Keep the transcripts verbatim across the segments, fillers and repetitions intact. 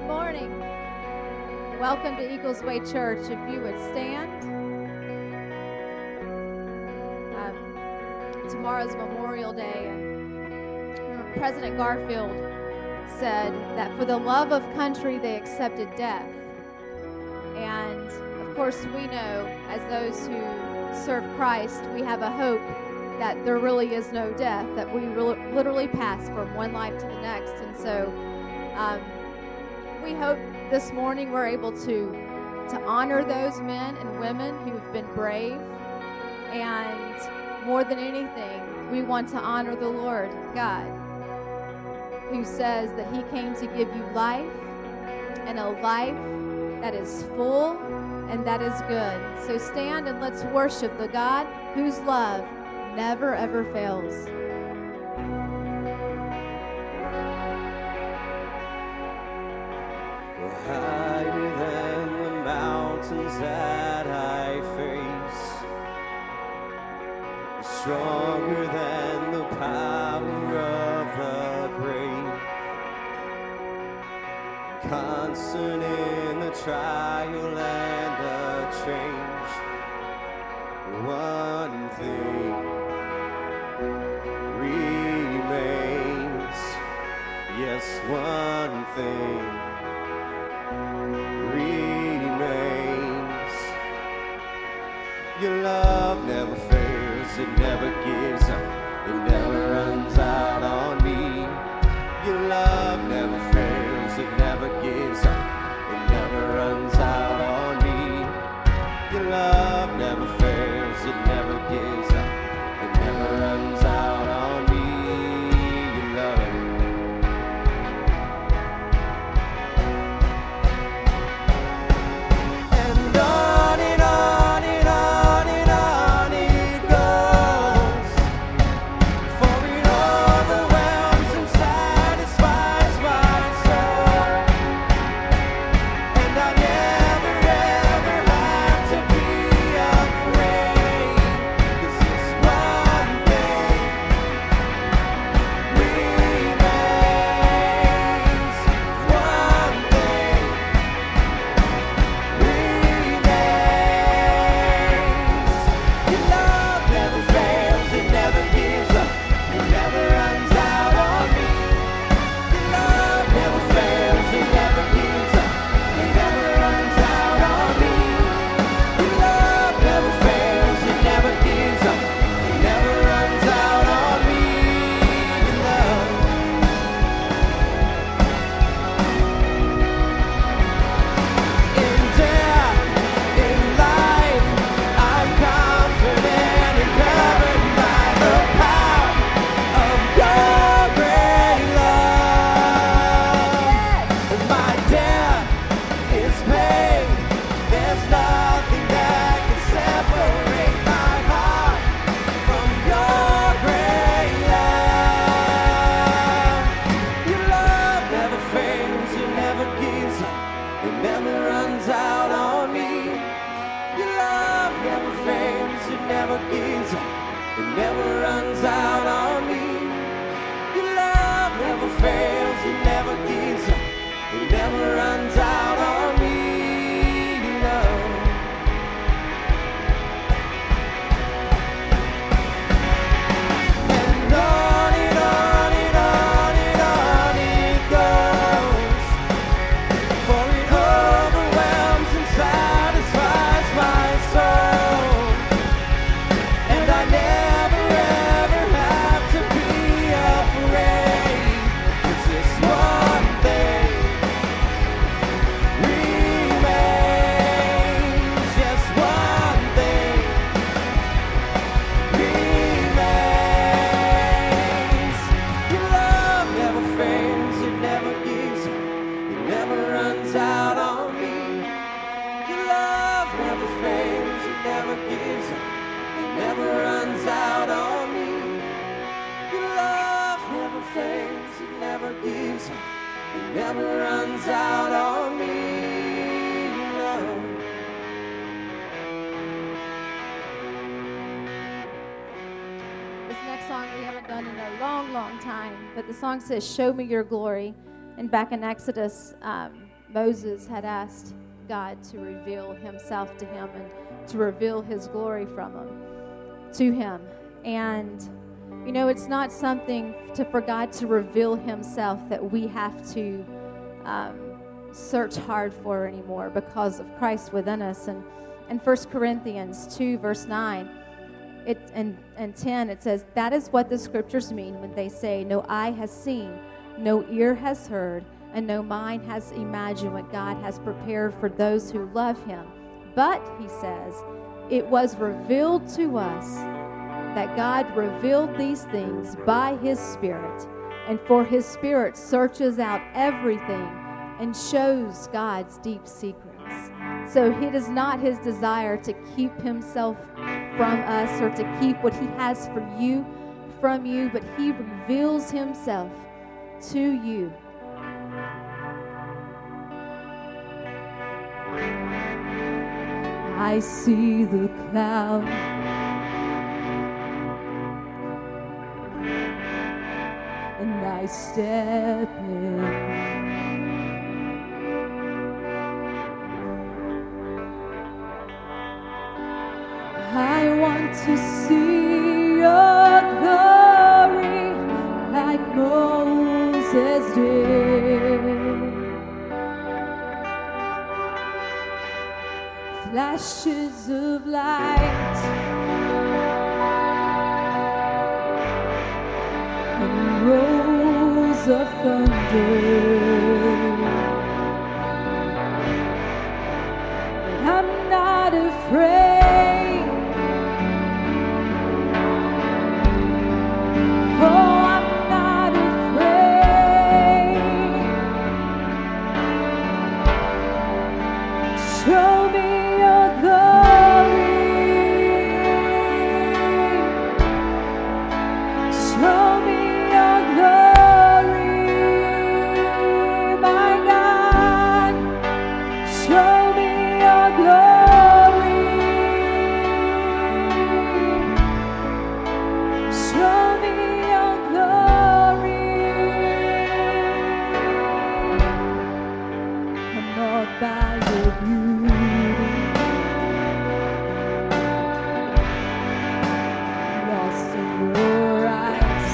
morning. Welcome to Eagles Way Church. If you would stand. Um, tomorrow's Memorial Day. And President Garfield said that for the love of country, they accepted death. And, of course, we know, as those who serve Christ, we have a hope that there really is no death, that we re- literally pass from one life to the next. And so um, we hope this morning we're able to, to honor those men and women who have been brave. And more than anything, we want to honor the Lord God, who says that he came to give you life, and a life that is full and that is good. So stand and let's worship the God whose love never ever fails. We're higher than the mountains that I face, we're stronger than the power of the grave, constant in the trial and the change. One thing remains, yes, one thing remains. Your love never fails, it never gives up, it never runs out on me. Your love never fails, it never gives up, it never runs out on me. Your love never fails, it never gives up, it never runs out on me. Your love. And on and on and on and on it goes, for it overwhelms and satisfies my soul. And I never ever have to be afraid, 'cause this one thing remains, one thing remains. Your love never fails, it never gives up, it never runs out on me. Your love never fails, it never gives up, it never runs out on me. Your love never fails, it never gives up, it never runs out on me. Your love. In death, in life, I'm confident and covered by the power of your great love. And my debt is paid. There's nothing that can separate my heart from your great love. Your love never fails, it never gives up, it never runs out on me. Your love never fails, it never gives up, it never runs out on me. Your love never fails, it never gives up, it never runs out on me. Your love. And on and on and on and on it goes, for it overwhelms and satisfies my soul. And I never ever have to be afraid, 'cause this one thing remains, yes, one thing remains. Your love never fails, it never gives up, it never runs out on me. Your love never fails, it never gives up, it never runs out on me. Your love never fails, it never gives up, it never runs out on me. Your love. This next song we haven't done in a long, long time, but the song says, "Show me your glory." And back in Exodus, um, Moses had asked God to reveal himself to him and to reveal his glory from him to him. And you know, it's not something to, for God to reveal himself that we have to um, search hard for anymore because of Christ within us. And in First Corinthians two, verse nine it, and, and ten, it says, that is what the scriptures mean when they say, no eye has seen, no ear has heard, and no mind has imagined what God has prepared for those who love him. But, he says, it was revealed to us that God revealed these things by his Spirit, and for his Spirit searches out everything and shows God's deep secrets. So it is not his desire to keep himself from us or to keep what he has for you from you, but he reveals himself to you. I see the cloud and I step in. I want to see your glory like Moses did. Flashes of light and rolls of thunder. But I'm not afraid. Oh, I'm not afraid. Show me your glory. Show me your glory, my God. Show me your glory. Show me by your beauty, lost in your eyes.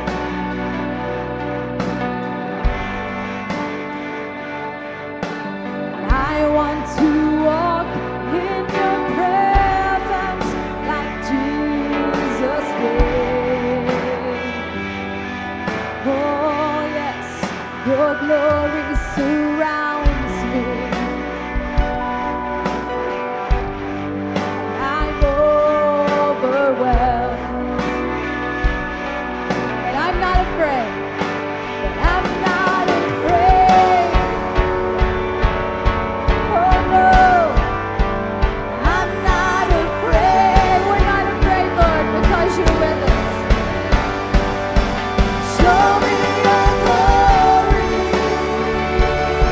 I want to walk in your presence like Jesus did. Oh yes, your glory surrounds me. I'm overwhelmed, but I'm not afraid. But I'm not afraid. Oh no, I'm not afraid. We're not afraid, Lord, because you're with us. Show me your glory.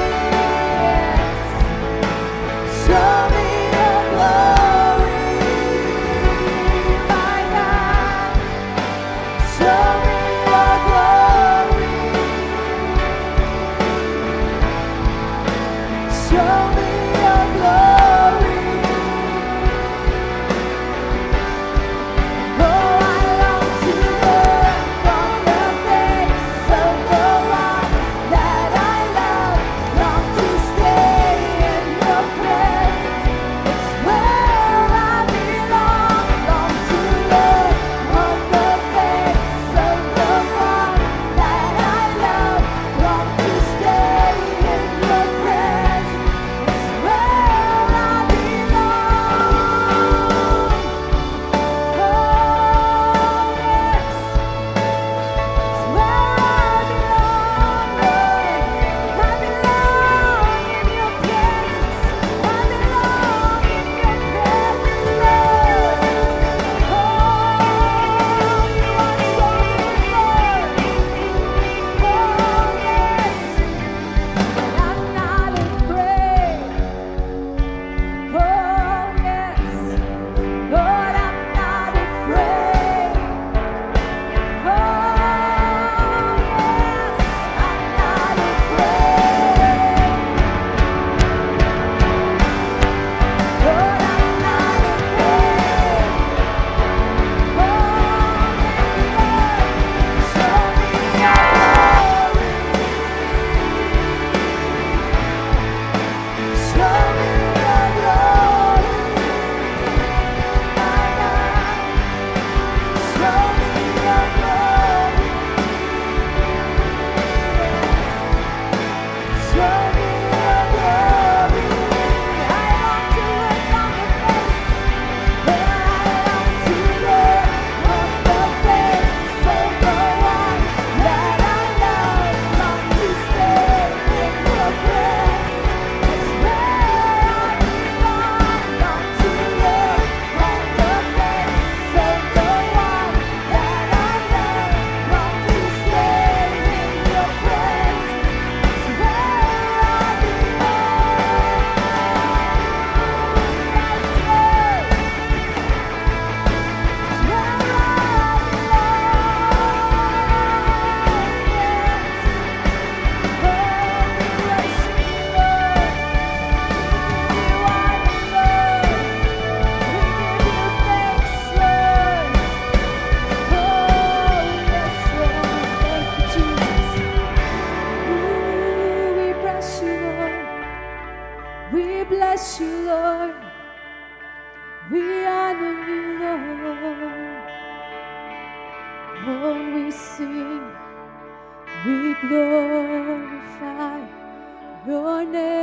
When we sing, we glorify your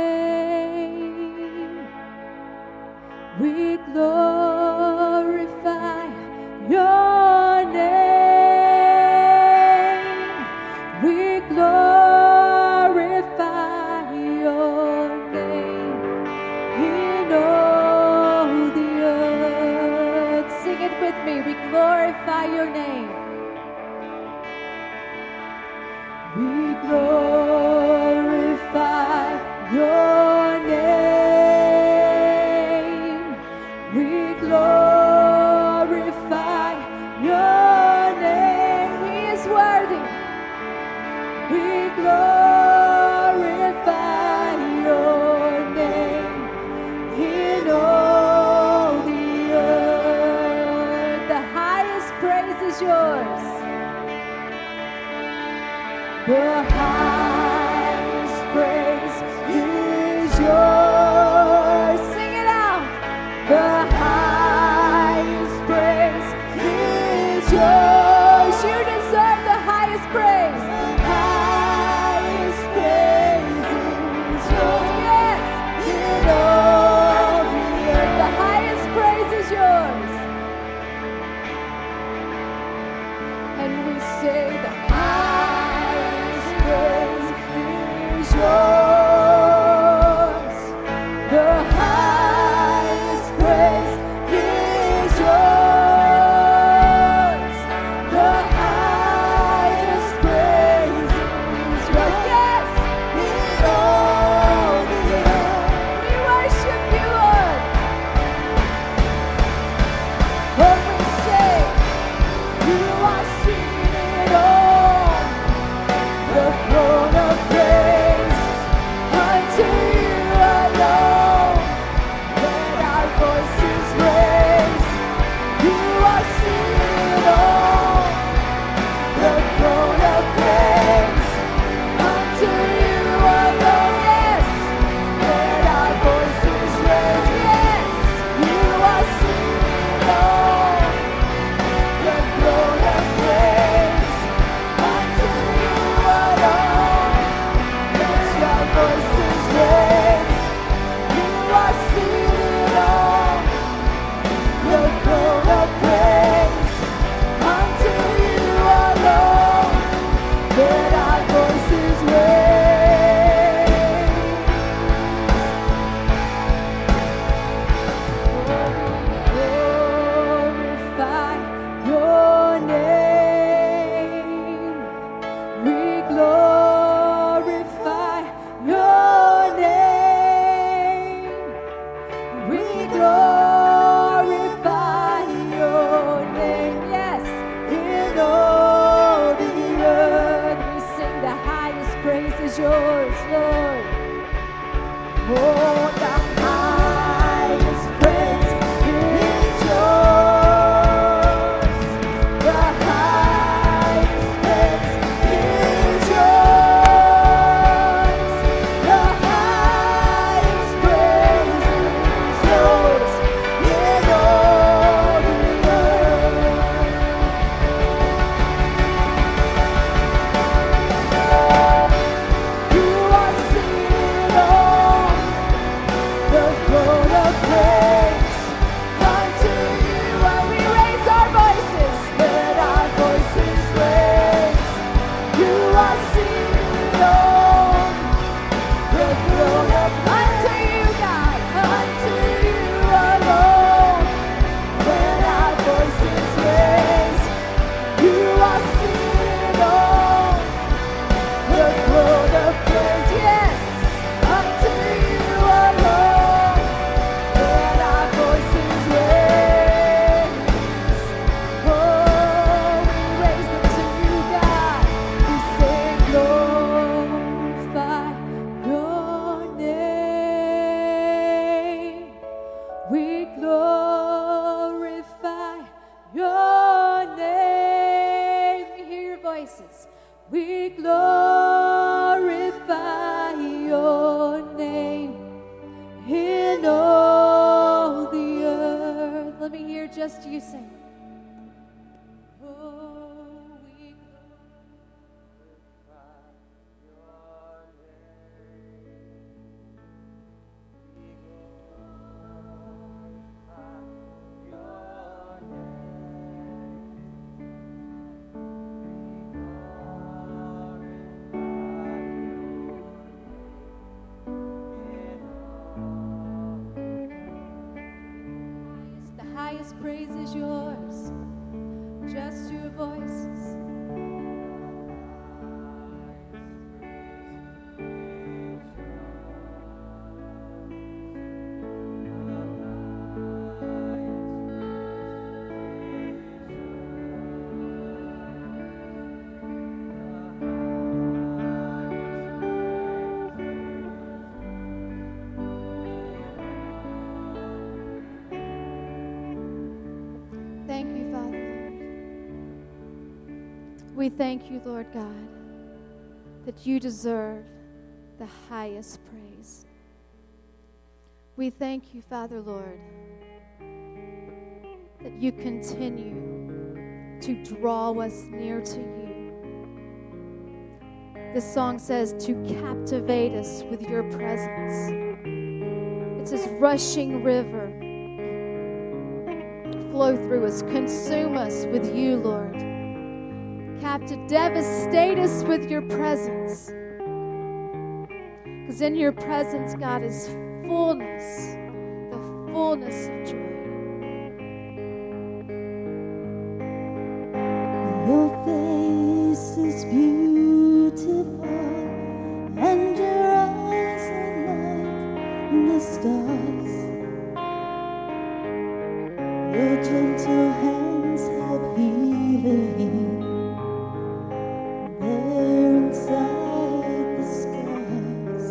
name. We glorify your name. We glorify your name in all the earth. Sing it with me. We glorify your name. We glorify your name. We glorify your name. He is worthy. We glorify your name in all the earth. The highest praise is yours. The highest praise is yours. Sing it out. The highest praise is yours. You deserve the highest praise. The highest praise is yours. Yes. In all the earth, the highest praise is yours. And we say the highest praise is yours. The highest praise is yours. The highest praise is yours. Yes, in all the earth. We worship you, Lord. When we say, you are seated on the throne of praise, unto you alone, let our voices raise. You are seated on the throne of praise, unto you alone, yes, let our voices raise. Yes, you are seated on the throne of praise, unto you alone, let your voices raise. You are seated on the throne of praise, unto you alone, let our voices raise. Glorify your name. We glorify your name. We glorify your name. Yes, in all the earth we sing the highest praise is yours, Lord. Oh, the highest praise is yours. The highest praise is yours. The highest praise is yours in all the earth. You are seated on the throne of praise, unto you and we raise our voices, let our voices raise. You are seated on the throne of unto you, God, unto you alone, let our voices raise. You are seated on the throne of praise, yes, unto you alone, let our voices raise. Oh, we raise them to you, God. We say, glorify your name. We glorify your name. Let me hear your voices. We glorify your name in all the earth. Let me hear just you sing. Oh, we We thank you, Lord God, that you deserve the highest praise. We thank you, Father, Lord, that you continue to draw us near to you. This song says to captivate us with your presence. It's this rushing river. Flow through us, consume us with you, Lord. Captive, devastate us with your presence. Because in your presence, God, is fullness, the fullness of joy. Your face is beautiful, and your eyes are like the stars. Your gentle hands have healing there inside the scars.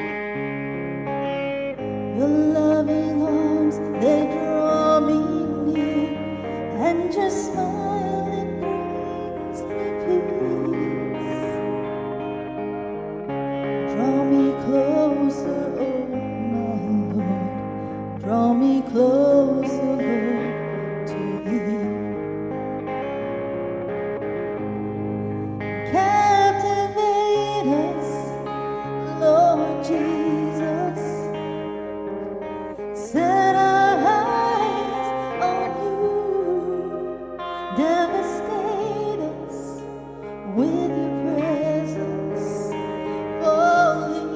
Your loving arms, they draw me near, and your smile, it brings me peace. Draw me closer, oh my Lord, draw me closer, Lord, to thee. Captivate us, Lord Jesus. Set our eyes on you. Devastate us with your presence, falling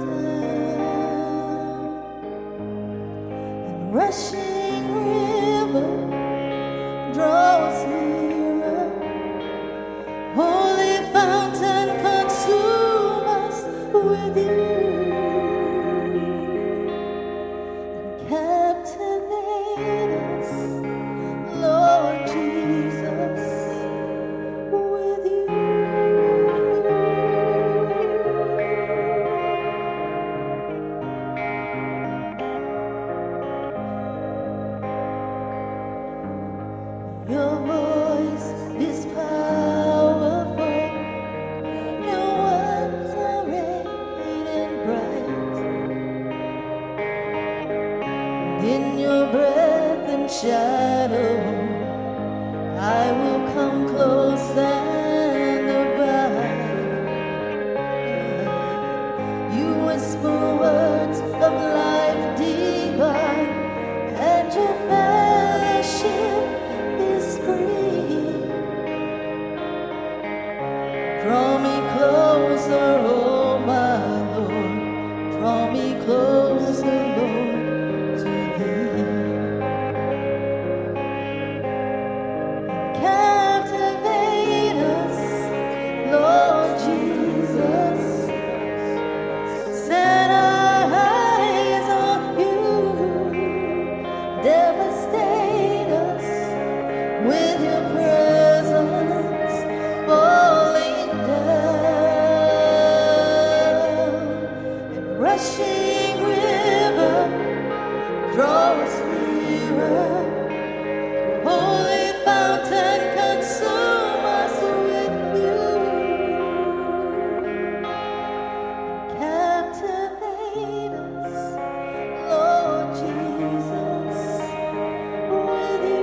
down. And rushing river, draw us nearer. Holy fountain, consume us with you. Captivate us, Lord Jesus, with you. Your voice is powerful, your words are radiant bright. In your breath and shadow, I will come close and abide. You whisper words of life divine, and your fellowship is free. Draw me closer, oh my Lord, draw me closer, Lord, to thee. Captivate us, Lord Jesus. Set our eyes on you. Devastate us with your presence, falling down. And rushing river, draw us nearer. Holy fountain, consume us with you. Captivate us, Lord Jesus, with you.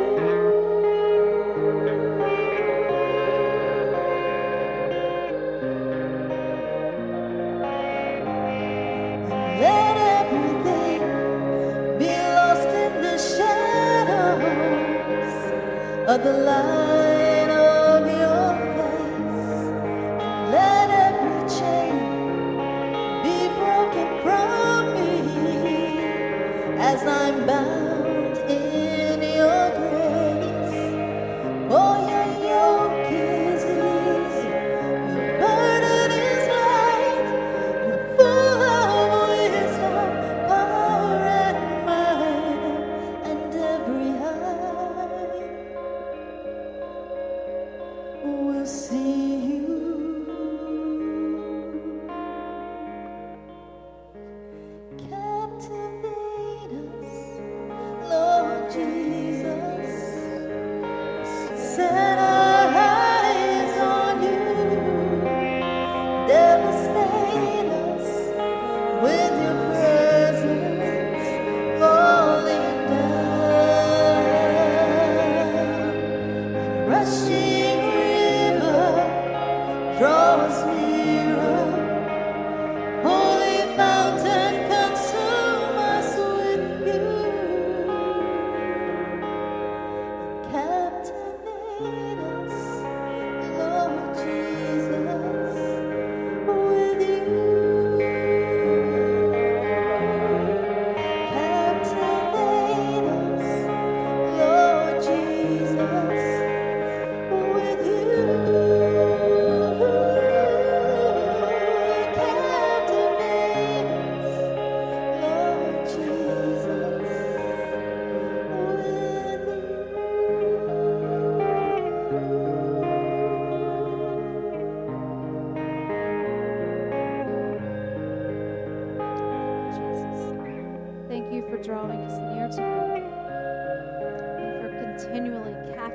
And let everything be lost in the shadows of the light of your face. And let every chain be broken from me as I'm bound in your grace. For your yoke is easy, your burden is light. You're full of wisdom, power, and might, and every eye will see you. Captivate us, Lord Jesus. Set our eyes on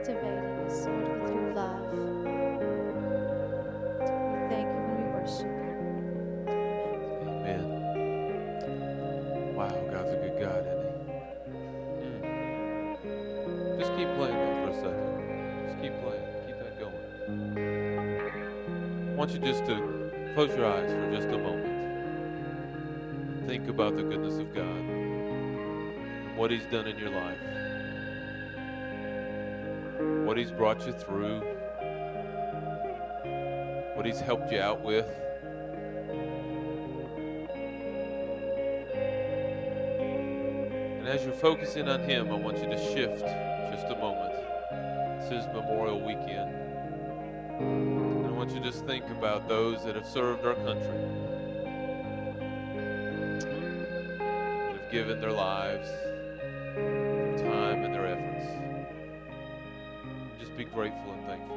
captivating us, Lord, with your love. We thank you and we worship you. Amen. Wow, God's a good God, isn't he? Mm. Just keep playing that for a second. Just keep playing. Keep that going. I want you just to close your eyes for just a moment. Think about the goodness of God, what he's done in your life, what he's brought you through, what he's helped you out with. And as you're focusing on him, I want you to shift just a moment. This is Memorial Weekend. And I want you to just think about those that have served our country, that have given their lives, their time, and their efforts. Just be grateful and thankful.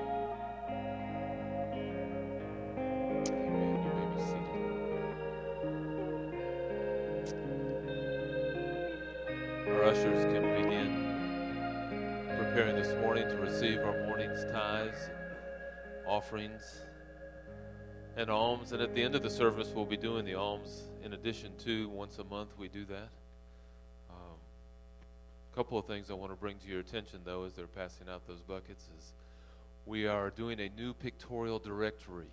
Amen. You may be seated. Our ushers can begin preparing this morning to receive our morning's tithes, offerings, and alms. And at the end of the service, we'll be doing the alms in addition to once a month we do that. Um, a couple of things I want to bring to your attention, though, as they're passing out those buckets, is we are doing a new pictorial directory.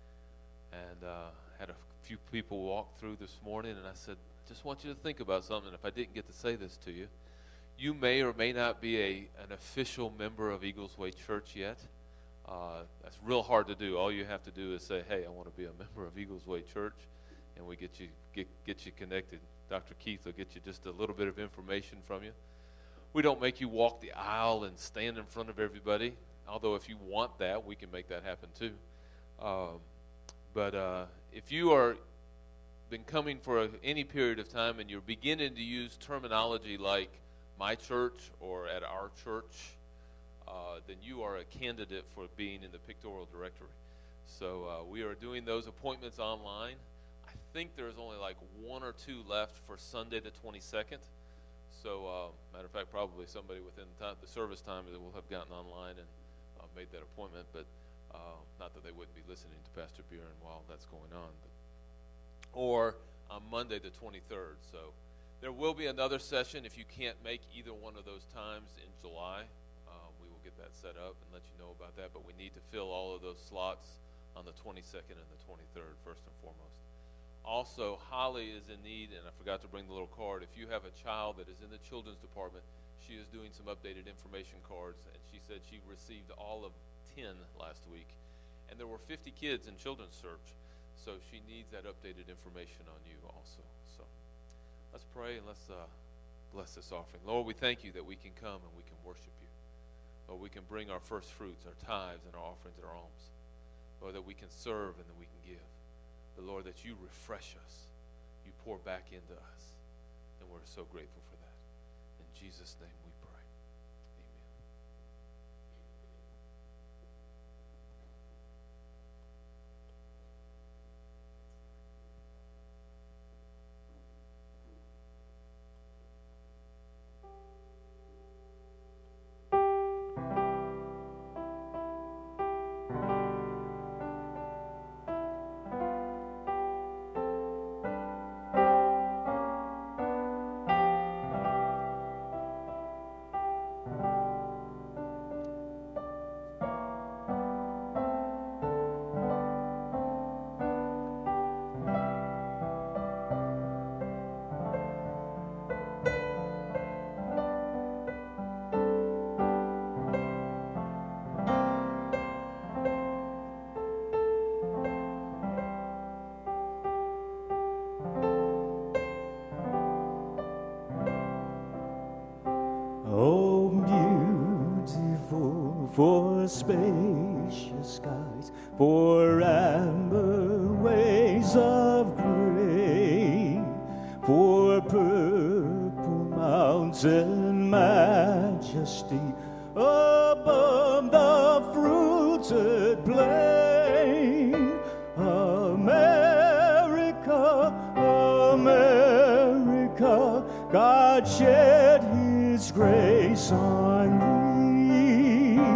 And uh, had a few people walk through this morning, and I said, I just want you to think about something. If I didn't get to say this to you, you may or may not be a an official member of Eagles Way Church yet. Uh, that's real hard to do. All you have to do is say, hey, I want to be a member of Eagles Way Church, and we get you get, get you connected. Doctor Keith will get you just a little bit of information from you. We don't make you walk the aisle and stand in front of everybody, although if you want that, we can make that happen too. Um, but uh, if you are been coming for a, any period of time and you're beginning to use terminology like my church or at our church, Uh, then you are a candidate for being in the pictorial directory. So uh, we are doing those appointments online. I think there's only like one or two left for Sunday the twenty-second. So uh, matter of fact, probably somebody within the, time, the service time that will have gotten online and uh, made that appointment. But uh, not that they wouldn't be listening to Pastor Buren while that's going on. But, or on Monday the twenty-third. So there will be another session if you can't make either one of those times in July. Get that set up and let you know about that, but we need to fill all of those slots on the twenty-second and the twenty-third first and foremost. Also, Holly is in need, and I forgot to bring the little card. If you have a child that is in the children's department, she is doing some updated information cards, and she said she received all of ten last week, and there were fifty kids in children's church, so she needs that updated information on you also. So let's pray and let's uh, bless this offering. Lord, we thank you that we can come and we can worship you. Lord, we can bring our first fruits, our tithes, and our offerings and our alms. Lord, that we can serve and that we can give. But Lord, that you refresh us. You pour back into us. And we're so grateful for that. In Jesus' name we pray. Amen. For spacious skies, for amber ways of gray, for purple mountain majesty above the fruited plain. America, America, God shed his grace on thee.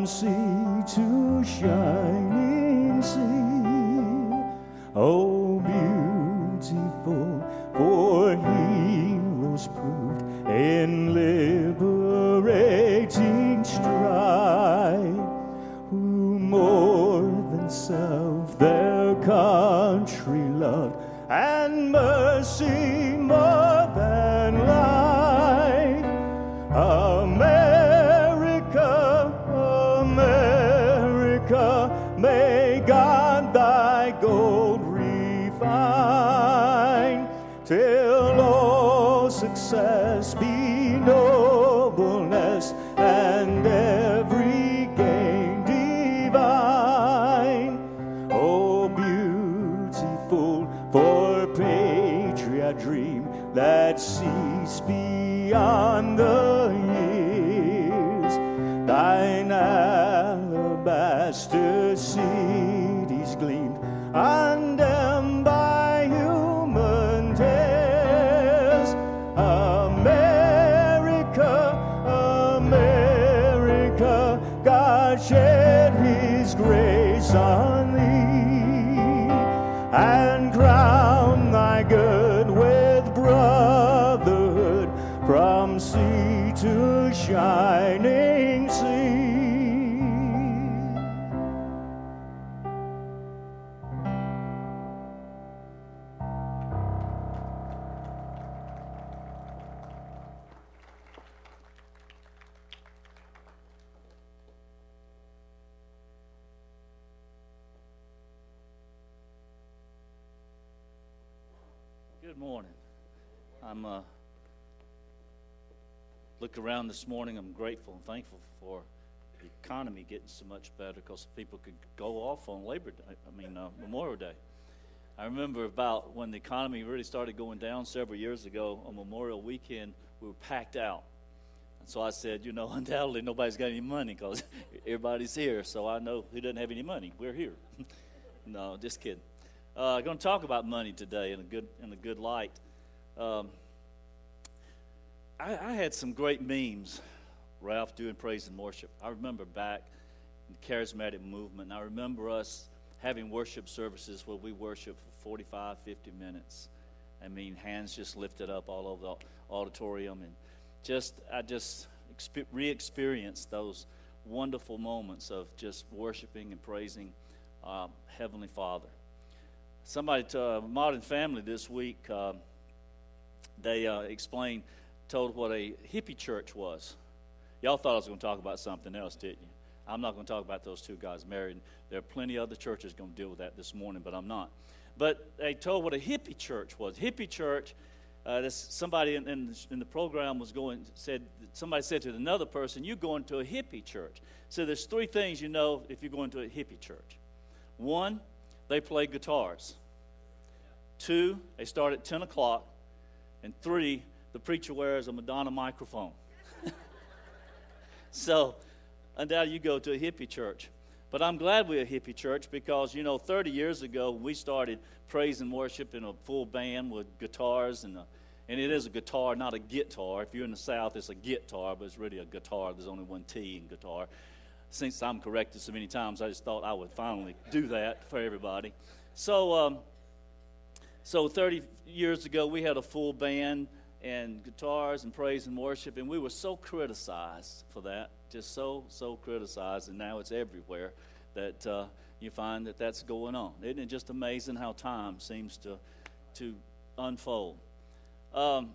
from sea to shining sea. Oh, beautiful for heroes proved in liberating strife, who more than self their country loved, and mercy more than life. America, America, may God thy gold refine, till all success be nobleness, and every gain divine. Oh, beautiful for patriot dream that sees beyond the years, thine alabaster cities gleamed, undimmed by human tears. America, America, God shed his grace on thee, and crown thy good with brotherhood, from sea to shining sea. Good morning. I'm uh, look around this morning. I'm grateful and thankful for the economy getting so much better, because people could go off on Labor Day. I mean uh, Memorial Day. I remember about when the economy really started going down several years ago on Memorial Weekend, we were packed out. And so I said, you know, undoubtedly nobody's got any money because everybody's here. So I know who doesn't have any money. We're here. No, just kidding. Uh, I'm going to talk about money today in a good in a good light. Um, I, I had some great memes, Ralph, doing praise and worship. I remember back in the charismatic movement, and I remember us having worship services where we worship for forty-five, fifty minutes. I mean, hands just lifted up all over the auditorium, and just I just exp- re-experienced those wonderful moments of just worshiping and praising uh, Heavenly Father. Somebody to uh, Modern Family this week, uh, they uh, explained, told what a hippie church was. Y'all thought I was going to talk about something else, didn't you? I'm not going to talk about those two guys married. There are plenty of other churches going to deal with that this morning, but I'm not. But they told what a hippie church was. Hippie church, uh, this, somebody in, in, in the program was going, said, somebody said to another person, you're going to a hippie church. So there's three things you know if you're going to a hippie church. One, they play guitars. Two, they start at ten o'clock. And three, the preacher wears a Madonna microphone. So, and now you go to a hippie church. But I'm glad we're a hippie church because, you know, thirty years ago we started praise and worship in a full band with guitars. And, a, and it is a guitar, not a guitar. If you're in the South, it's a guitar, but it's really a guitar. There's only one T in guitar. Since I'm corrected so many times, I just thought I would finally do that for everybody. So, um, so thirty years ago, we had a full band and guitars and praise and worship, and we were so criticized for that, just so, so criticized, and now it's everywhere that uh, you find that that's going on. Isn't it just amazing how time seems to, to unfold? Um,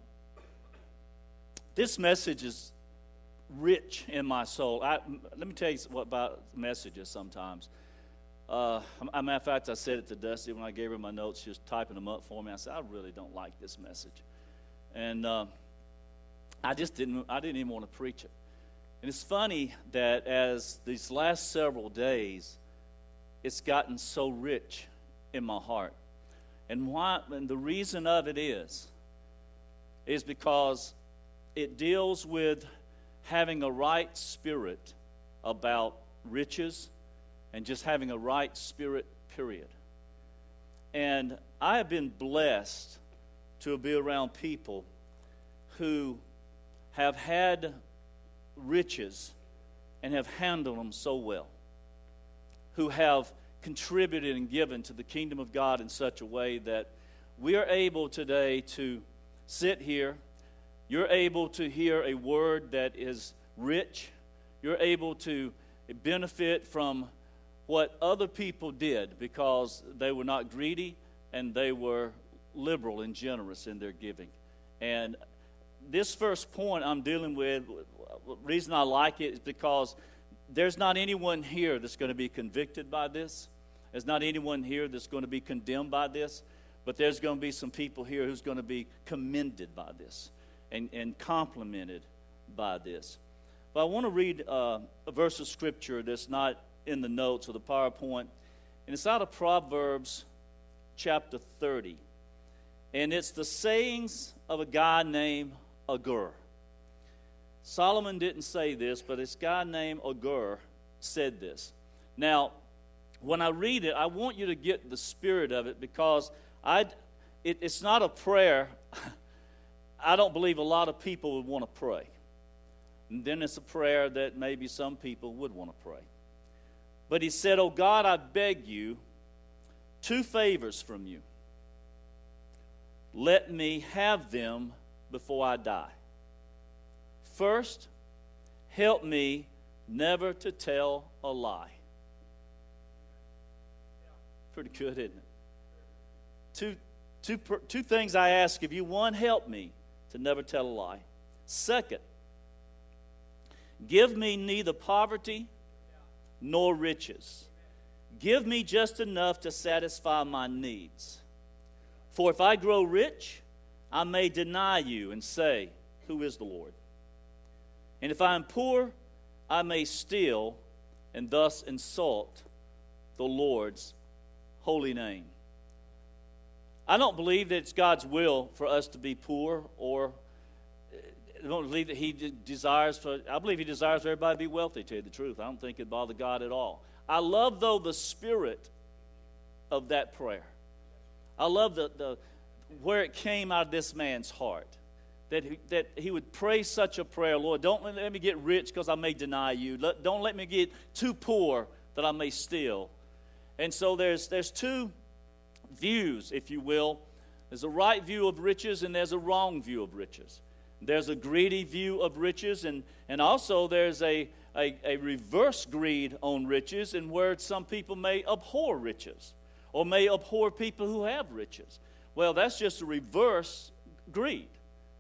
this message is rich in my soul. I, let me tell you what about messages sometimes. Uh, a matter of fact, I said it to Dusty when I gave her my notes. She was typing them up for me. I said, I really don't like this message. And uh, I just didn't, I didn't even want to preach it. And it's funny that as these last several days, it's gotten so rich in my heart. And why? And the reason of it is, is because it deals with having a right spirit about riches and just having a right spirit, period. And I have been blessed to be around people who have had riches and have handled them so well, who have contributed and given to the kingdom of God in such a way that we are able today to sit here. You're able to hear a word that is rich. You're able to benefit from what other people did because they were not greedy and they were liberal and generous in their giving. And this first point I'm dealing with, the reason I like it is because there's not anyone here that's going to be convicted by this. There's not anyone here that's going to be condemned by this. But there's going to be some people here who's going to be commended by this and, and complimented by this. But I want to read uh, a verse of Scripture that's not in the notes or the PowerPoint. And it's out of Proverbs chapter thirty. And it's the sayings of a guy named Agur. Solomon didn't say this, but this guy named Agur said this. Now, when I read it, I want you to get the spirit of it because I, it, it's not a prayer I don't believe a lot of people would want to pray. And then it's a prayer that maybe some people would want to pray. But he said, "Oh God, I beg you two favors from you. Let me have them before I die. First, help me never to tell a lie." Pretty good, isn't it? Two, two, two things I ask of you. One, help me to never tell a lie. Second, give me neither poverty nor riches. Give me just enough to satisfy my needs. For if I grow rich, I may deny you and say, "Who is the Lord?" And if I am poor, I may steal and thus insult the Lord's holy name. I don't believe that it's God's will for us to be poor, or I don't believe that He desires for, I believe He desires for everybody to be wealthy, to tell you the truth. I don't think it bothers God at all. I love, though, the spirit of that prayer. I love the, the where it came out of this man's heart. That he, that he would pray such a prayer. "Lord, don't let me get rich because I may deny you. Let, don't let me get too poor that I may steal." And so there's there's two views, if you will. There's a right view of riches and there's a wrong view of riches. There's a greedy view of riches, and, and also there's a, a, a reverse greed on riches, and where some people may abhor riches or may abhor people who have riches. Well, that's just a reverse greed.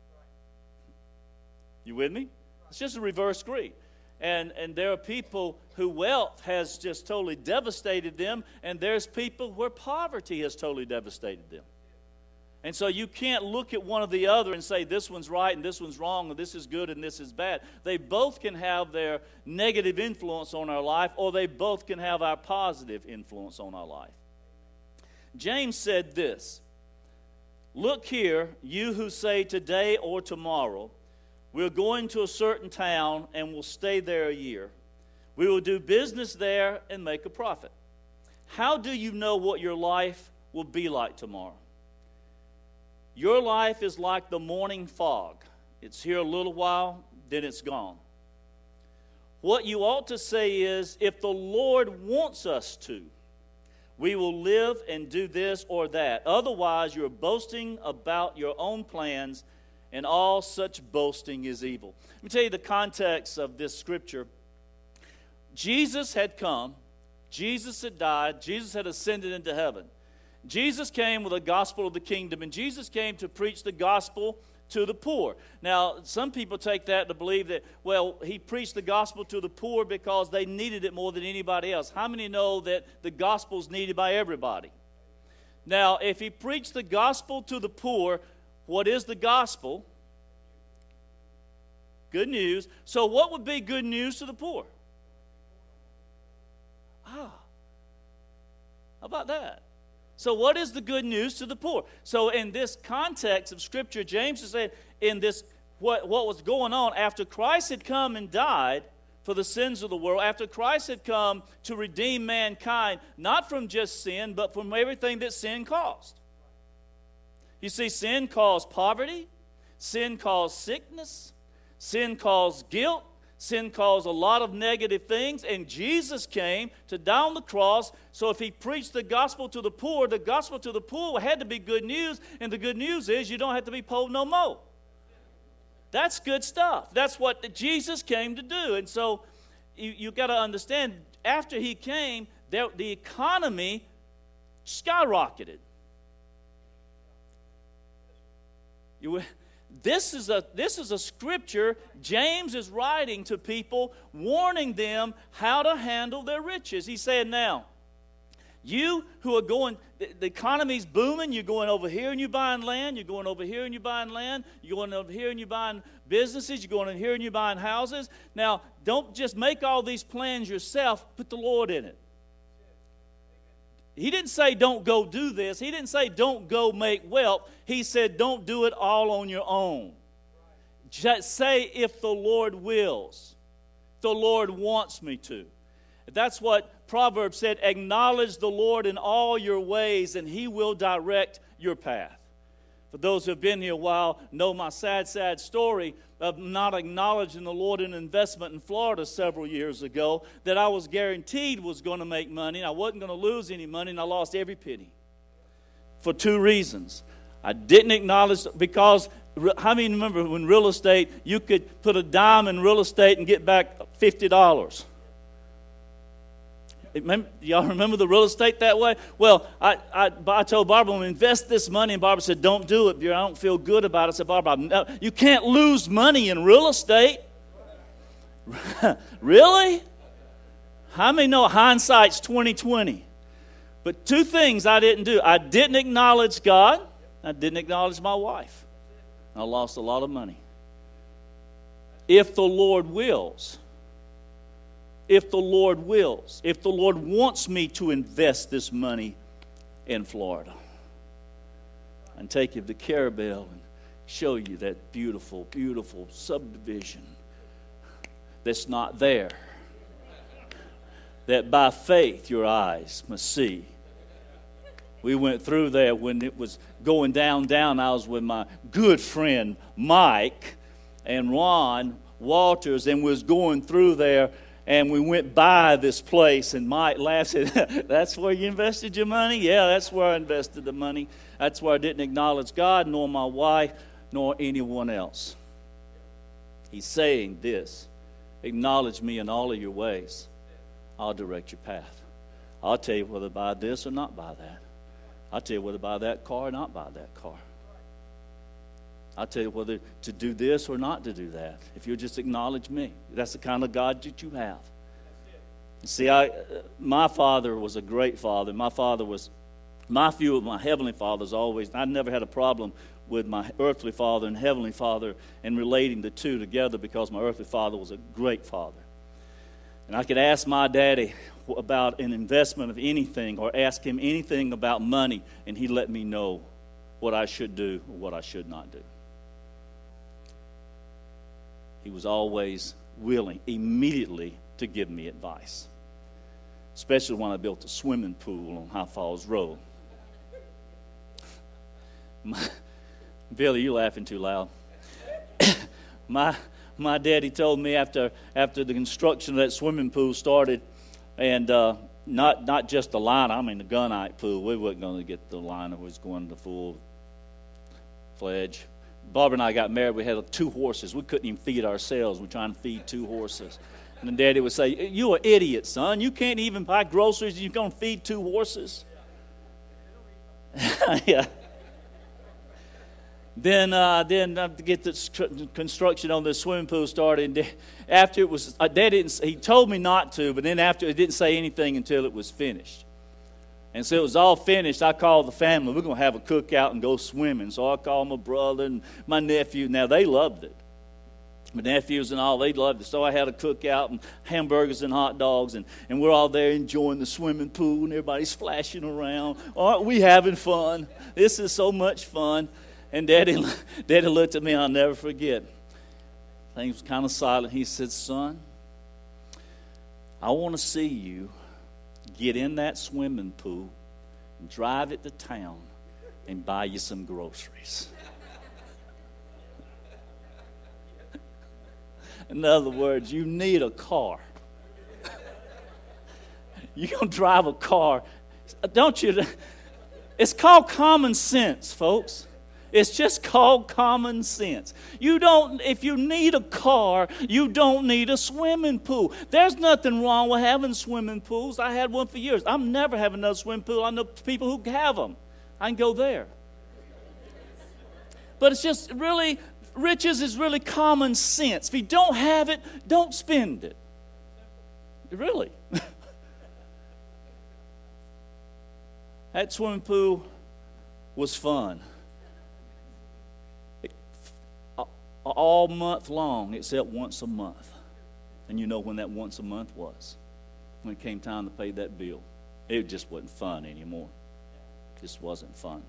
You with me? It's just a reverse greed. And and there are people who wealth has just totally devastated them, and there's people where poverty has totally devastated them. And so you can't look at one or the other and say this one's right and this one's wrong, or this is good and this is bad. They both can have their negative influence on our life, or they both can have our positive influence on our life. James said this, "Look here, you who say today or tomorrow, we're going to a certain town and we'll stay there a year. We will do business there and make a profit. How do you know what your life will be like tomorrow? Your life is like the morning fog. It's here a little while, then it's gone. What you ought to say is, if the Lord wants us to, we will live and do this or that. Otherwise, you're boasting about your own plans, and all such boasting is evil." Let me tell you the context of this scripture. Jesus had come. Jesus had died. Jesus had ascended into heaven. Jesus came with the gospel of the kingdom, and Jesus came to preach the gospel to the poor. Now, some people take that to believe that, well, he preached the gospel to the poor because they needed it more than anybody else. How many know that the gospel is needed by everybody? Now, if he preached the gospel to the poor, what is the gospel? Good news. So what would be good news to the poor? Ah, how about that? So what is the good news to the poor? So in this context of Scripture, James is saying in this, what, what was going on after Christ had come and died for the sins of the world, after Christ had come to redeem mankind, not from just sin, but from everything that sin caused. You see, sin caused poverty, sin caused sickness, sin caused guilt, Sin caused a lot of negative things, and Jesus came to die on the cross. So if he preached the gospel to the poor, the gospel to the poor had to be good news, and the good news is you don't have to be poor no more. That's good stuff. That's what Jesus came to do. And so you, you got to understand, after he came, there, the economy skyrocketed. You, this is a this is a scripture James is writing to people, warning them how to handle their riches. He said, now, you who are going, the, the economy's booming, you're going over here and you're buying land, you're going over here and you're buying land, you're going over here and you're buying businesses, you're going over here and you're buying houses. Now, don't just make all these plans yourself, put the Lord in it. He didn't say don't go do this. He didn't say don't go make wealth. He said don't do it all on your own. Just say if the Lord wills. The Lord wants me to. That's what Proverbs said, acknowledge the Lord in all your ways and he will direct your path. For those who have been here a while know my sad, sad story of not acknowledging the Lord in investment in Florida several years ago, that I was guaranteed was going to make money, and I wasn't going to lose any money, and I lost every penny. For two reasons. I didn't acknowledge, because how many remember when real estate, you could put a dime in real estate and get back fifty dollars? Remember, y'all remember the real estate that way? Well, I, I, I told Barbara, I'm going to invest this money, and Barbara said, don't do it, dear. I don't feel good about it. I said, Barbara, no, you can't lose money in real estate. Really? How many know hindsight's twenty twenty? But two things I didn't do. I didn't acknowledge God. I didn't acknowledge my wife. I lost a lot of money. If the Lord wills... If the Lord wills, if the Lord wants me to invest this money in Florida, and take you to Carabel and show you that beautiful, beautiful subdivision that's not there, that by faith your eyes must see. We went through there when it was going down, down. I was with my good friend Mike and Ron Walters, and was going through there. And we went by this place, and Mike laughed and said, that's where you invested your money? Yeah, that's where I invested the money. That's where I didn't acknowledge God, nor my wife, nor anyone else. He's saying this, acknowledge me in all of your ways. I'll direct your path. I'll tell you whether to buy this or not buy that. I'll tell you whether to buy that car or not buy that car. I'll tell you whether to do this or not to do that. If you'll just acknowledge me. That's the kind of God that you have. See, I, my father was a great father. My father was, my view of my heavenly father is always, I never had a problem with my earthly father and heavenly father and relating the two together, because my earthly father was a great father. And I could ask my daddy about an investment of anything, or ask him anything about money, and he let me know what I should do or what I should not do. He was always willing immediately to give me advice, especially when I built a swimming pool on High Falls Road. My, Billy, you're laughing too loud. my my daddy told me after after the construction of that swimming pool started, and uh, not not just the liner, I mean the gunite pool. We weren't going to get the liner; we was going to full fledged. Barbara and I got married. We had two horses. We couldn't even feed ourselves. We're trying to feed two horses. And then Daddy would say, "You're an idiot, son. You can't even buy groceries. And you're going to feed two horses." Yeah. Then, uh, then uh, to get the construction on the swimming pool started. After it was, uh, Dad didn't. He told me not to, but then after, it didn't say anything until it was finished. And so it was all finished. I called the family. We're going to have a cookout and go swimming. So I called my brother and my nephew. Now, they loved it. My nephews and all, they loved it. So I had a cookout and hamburgers and hot dogs. And, and we're all there enjoying the swimming pool. And everybody's splashing around. Aren't we having fun? This is so much fun. And Daddy, Daddy looked at me, and I'll never forget. Things was kind of silent. He said, "Son, I want to see you get in that swimming pool and drive it to town and buy you some groceries." In other words, you need a car. You're going to drive a car. Don't you? It's called common sense, folks. It's just called common sense. You don't, if you need a car, you don't need a swimming pool. There's nothing wrong with having swimming pools. I had one for years. I'm never having another swimming pool. I know people who have them. I can go there. But it's just really, riches is really common sense. If you don't have it, don't spend it. Really. That swimming pool was fun. It, all month long, except once a month. And you know when that once a month was. When it came time to pay that bill. It just wasn't fun anymore. It just wasn't fun.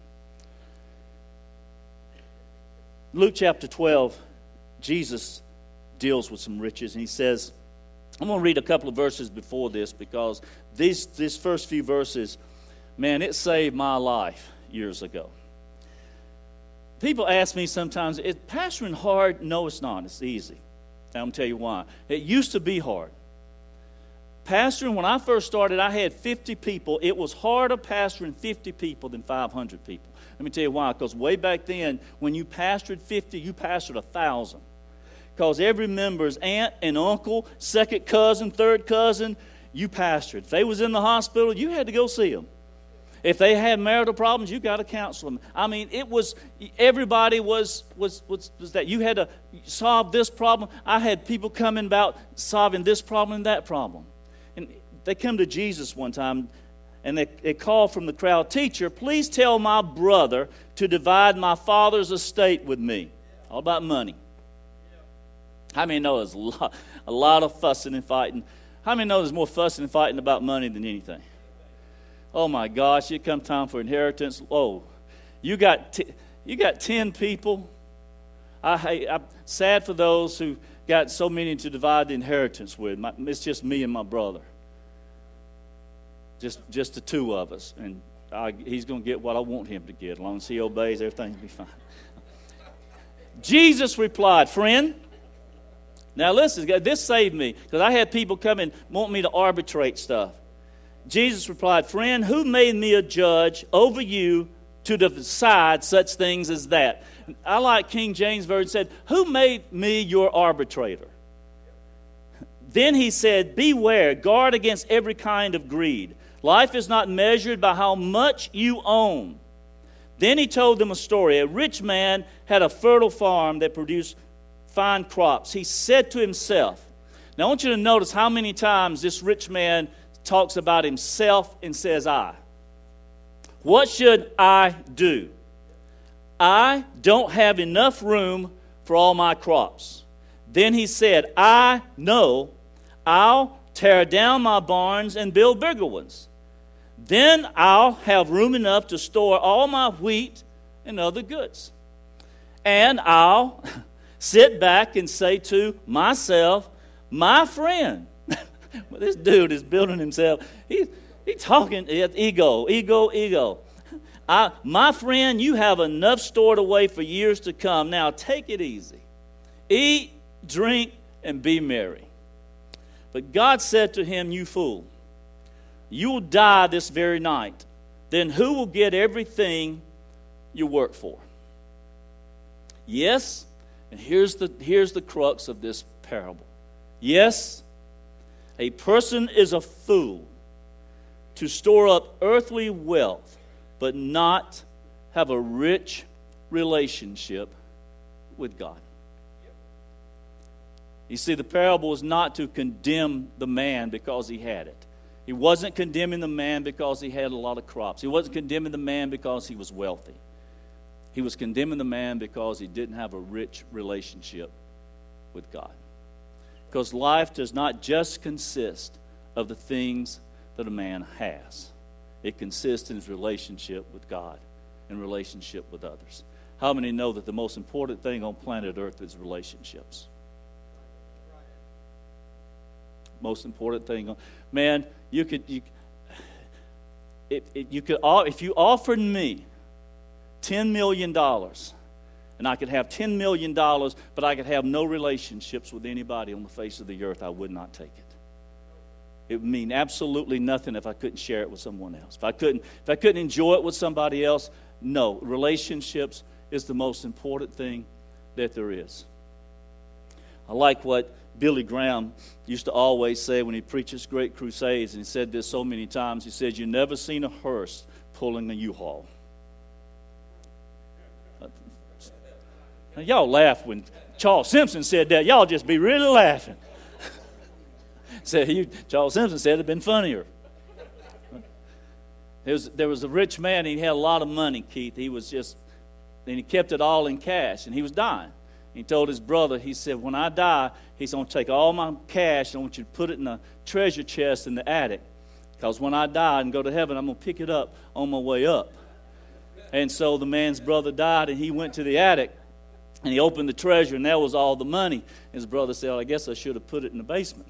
Luke chapter twelve, Jesus deals with some riches. And he says, I'm going to read a couple of verses before this because these, these first few verses, man, it saved my life years ago. People ask me sometimes, is pastoring hard? No, it's not. It's easy. And I'm going to tell you why. It used to be hard. Pastoring, when I first started, I had fifty people. It was harder pastoring fifty people than five hundred people. Let me tell you why. Because way back then, when you pastored fifty, you pastored one thousand. Because every member's aunt and uncle, second cousin, third cousin, you pastored. If they was in the hospital, you had to go see them. If they had marital problems, you got to counsel them. I mean, it was, everybody was, was, was, was that. You had to solve this problem. I had people coming about solving this problem and that problem. And they come to Jesus one time, and they, they call from the crowd, "Teacher, please tell my brother to divide my father's estate with me." All about money. How many know there's a lot, a lot of fussing and fighting? How many know there's more fussing and fighting about money than anything? Oh my gosh, it come time for inheritance. Oh, you got t- you got ten people. I, I'm sad for those who got so many to divide the inheritance with. My, it's just me and my brother. Just just the two of us. And I, he's going to get what I want him to get. As long as he obeys, everything will be fine. Jesus replied, "Friend." Now listen, this saved me. Because I had people come and want me to arbitrate stuff. Jesus replied, "Friend, who made me a judge over you to decide such things as that?" I like King James Version said, "Who made me your arbitrator?" Then he said, "Beware, guard against every kind of greed. Life is not measured by how much you own." Then he told them a story. A rich man had a fertile farm that produced fine crops. He said to himself, now I want you to notice how many times this rich man talks about himself and says I. What should I do? I don't have enough room for all my crops. Then he said, I know, I'll tear down my barns and build bigger ones. Then I'll have room enough to store all my wheat and other goods. And I'll sit back and say to myself, my friend, well, this dude is building himself. He's he talking, ego, ego, ego. I, my friend, you have enough stored away for years to come. Now take it easy. Eat, drink, and be merry. But God said to him, you fool, you will die this very night. Then who will get everything you work for? Yes, and here's the, here's the crux of this parable. Yes, a person is a fool to store up earthly wealth, but not have a rich relationship with God. You see, the parable is not to condemn the man because he had it. He wasn't condemning the man because he had a lot of crops. He wasn't condemning the man because he was wealthy. He was condemning the man because he didn't have a rich relationship with God. Because life does not just consist of the things that a man has. It consists in his relationship with God and relationship with others. How many know that the most important thing on planet Earth is relationships? Most important thing. Man, you could, you, if, if you could, if you offered me ten million dollars and I could have ten million dollars, but I could have no relationships with anybody on the face of the earth, I would not take it. It would mean absolutely nothing if I couldn't share it with someone else. If I couldn't, if I couldn't enjoy it with somebody else, no. Relationships is the most important thing that there is. I like what Billy Graham used to always say when he preached his great crusades, and he said this so many times. He said, "You never seen a hearse pulling a U-Haul." Now, y'all laugh when Charles Simpson said that. Y'all just be really laughing. Said he, Charles Simpson said it'd been funnier. There was, there was a rich man. He had a lot of money, Keith. He was just, and he kept it all in cash, and he was dying. He told his brother, he said, "When I die, he's going to take all my cash, and I want you to put it in a treasure chest in the attic, because when I die and go to heaven, I'm going to pick it up on my way up." And so the man's brother died, and he went to the attic, and he opened the treasure, and there was all the money. His brother said, "I guess I should have put it in the basement."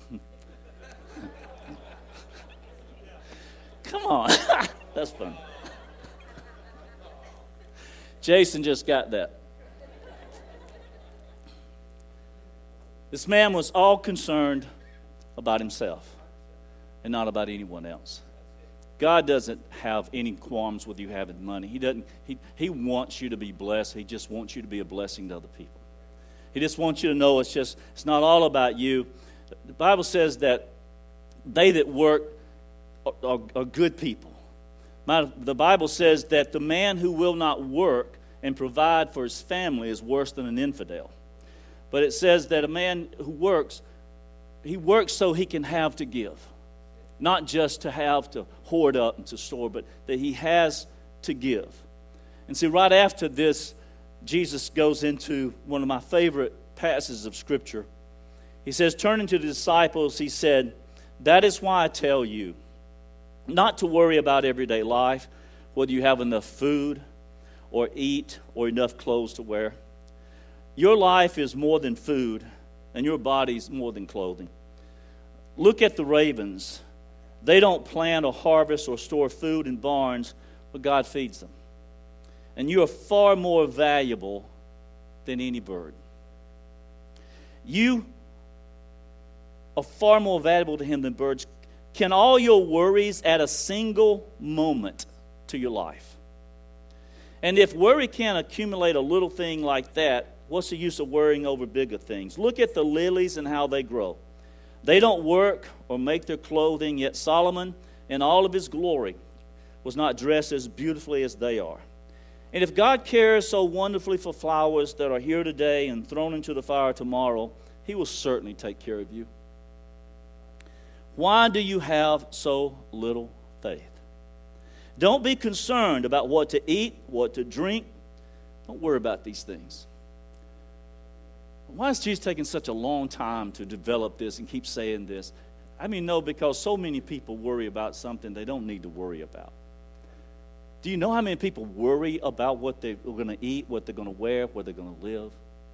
Come on. That's funny. Jason just got that. This man was all concerned about himself and not about anyone else. God doesn't have any qualms with you having money. He doesn't. He, he wants you to be blessed. He just wants you to be a blessing to other people. He just wants you to know it's just it's not all about you. The Bible says that they that work are, are, are good people. My, the Bible says that the man who will not work and provide for his family is worse than an infidel. But it says that a man who works, he works so he can have to give. Not just to have to hoard up and to store, but that he has to give. And see, right after this, Jesus goes into one of my favorite passages of Scripture. He says, turning to the disciples, he said, "That is why I tell you not to worry about everyday life, whether you have enough food or eat or enough clothes to wear. Your life is more than food, and your body is more than clothing. Look at the ravens. They don't plant or harvest or store food in barns, but God feeds them. And you are far more valuable than any bird. You are far more valuable to Him than birds. Can all your worries add a single moment to your life? And if worry can't accumulate a little thing like that, what's the use of worrying over bigger things? Look at the lilies and how they grow. They don't work or make their clothing, yet Solomon, in all of his glory, was not dressed as beautifully as they are. And if God cares so wonderfully for flowers that are here today and thrown into the fire tomorrow, He will certainly take care of you. Why do you have so little faith? Don't be concerned about what to eat, what to drink. Don't worry about these things. Why is Jesus taking such a long time to develop this and keep saying this? I mean, no, because so many people worry about something they don't need to worry about. Do you know how many people worry about what they're going to eat, what they're going to wear, where they're going to live?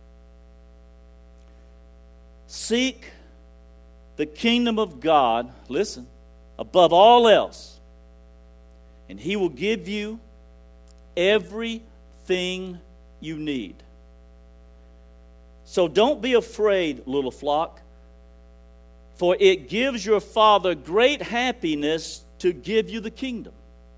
Seek the kingdom of God, listen, above all else, and He will give you everything you need. So don't be afraid, little flock, for it gives your Father great happiness to give you the kingdom.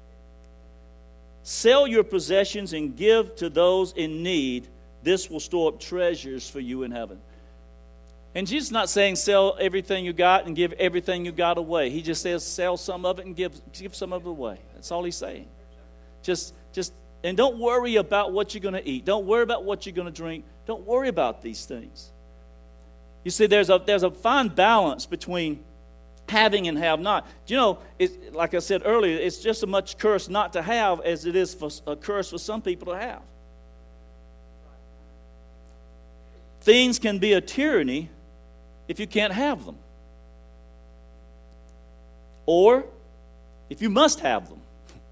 Sell your possessions and give to those in need. This will store up treasures for you in heaven. And Jesus is not saying sell everything you got and give everything you got away. He just says sell some of it and give, give some of it away. That's all He's saying. Just, just, and don't worry about what you're going to eat. Don't worry about what you're going to drink. Don't worry about these things. You see, there's a there's a fine balance between having and have not. Do you know, it, like I said earlier, it's just as much curse not to have as it is for a curse for some people to have. Things can be a tyranny if you can't have them. Or if you must have them.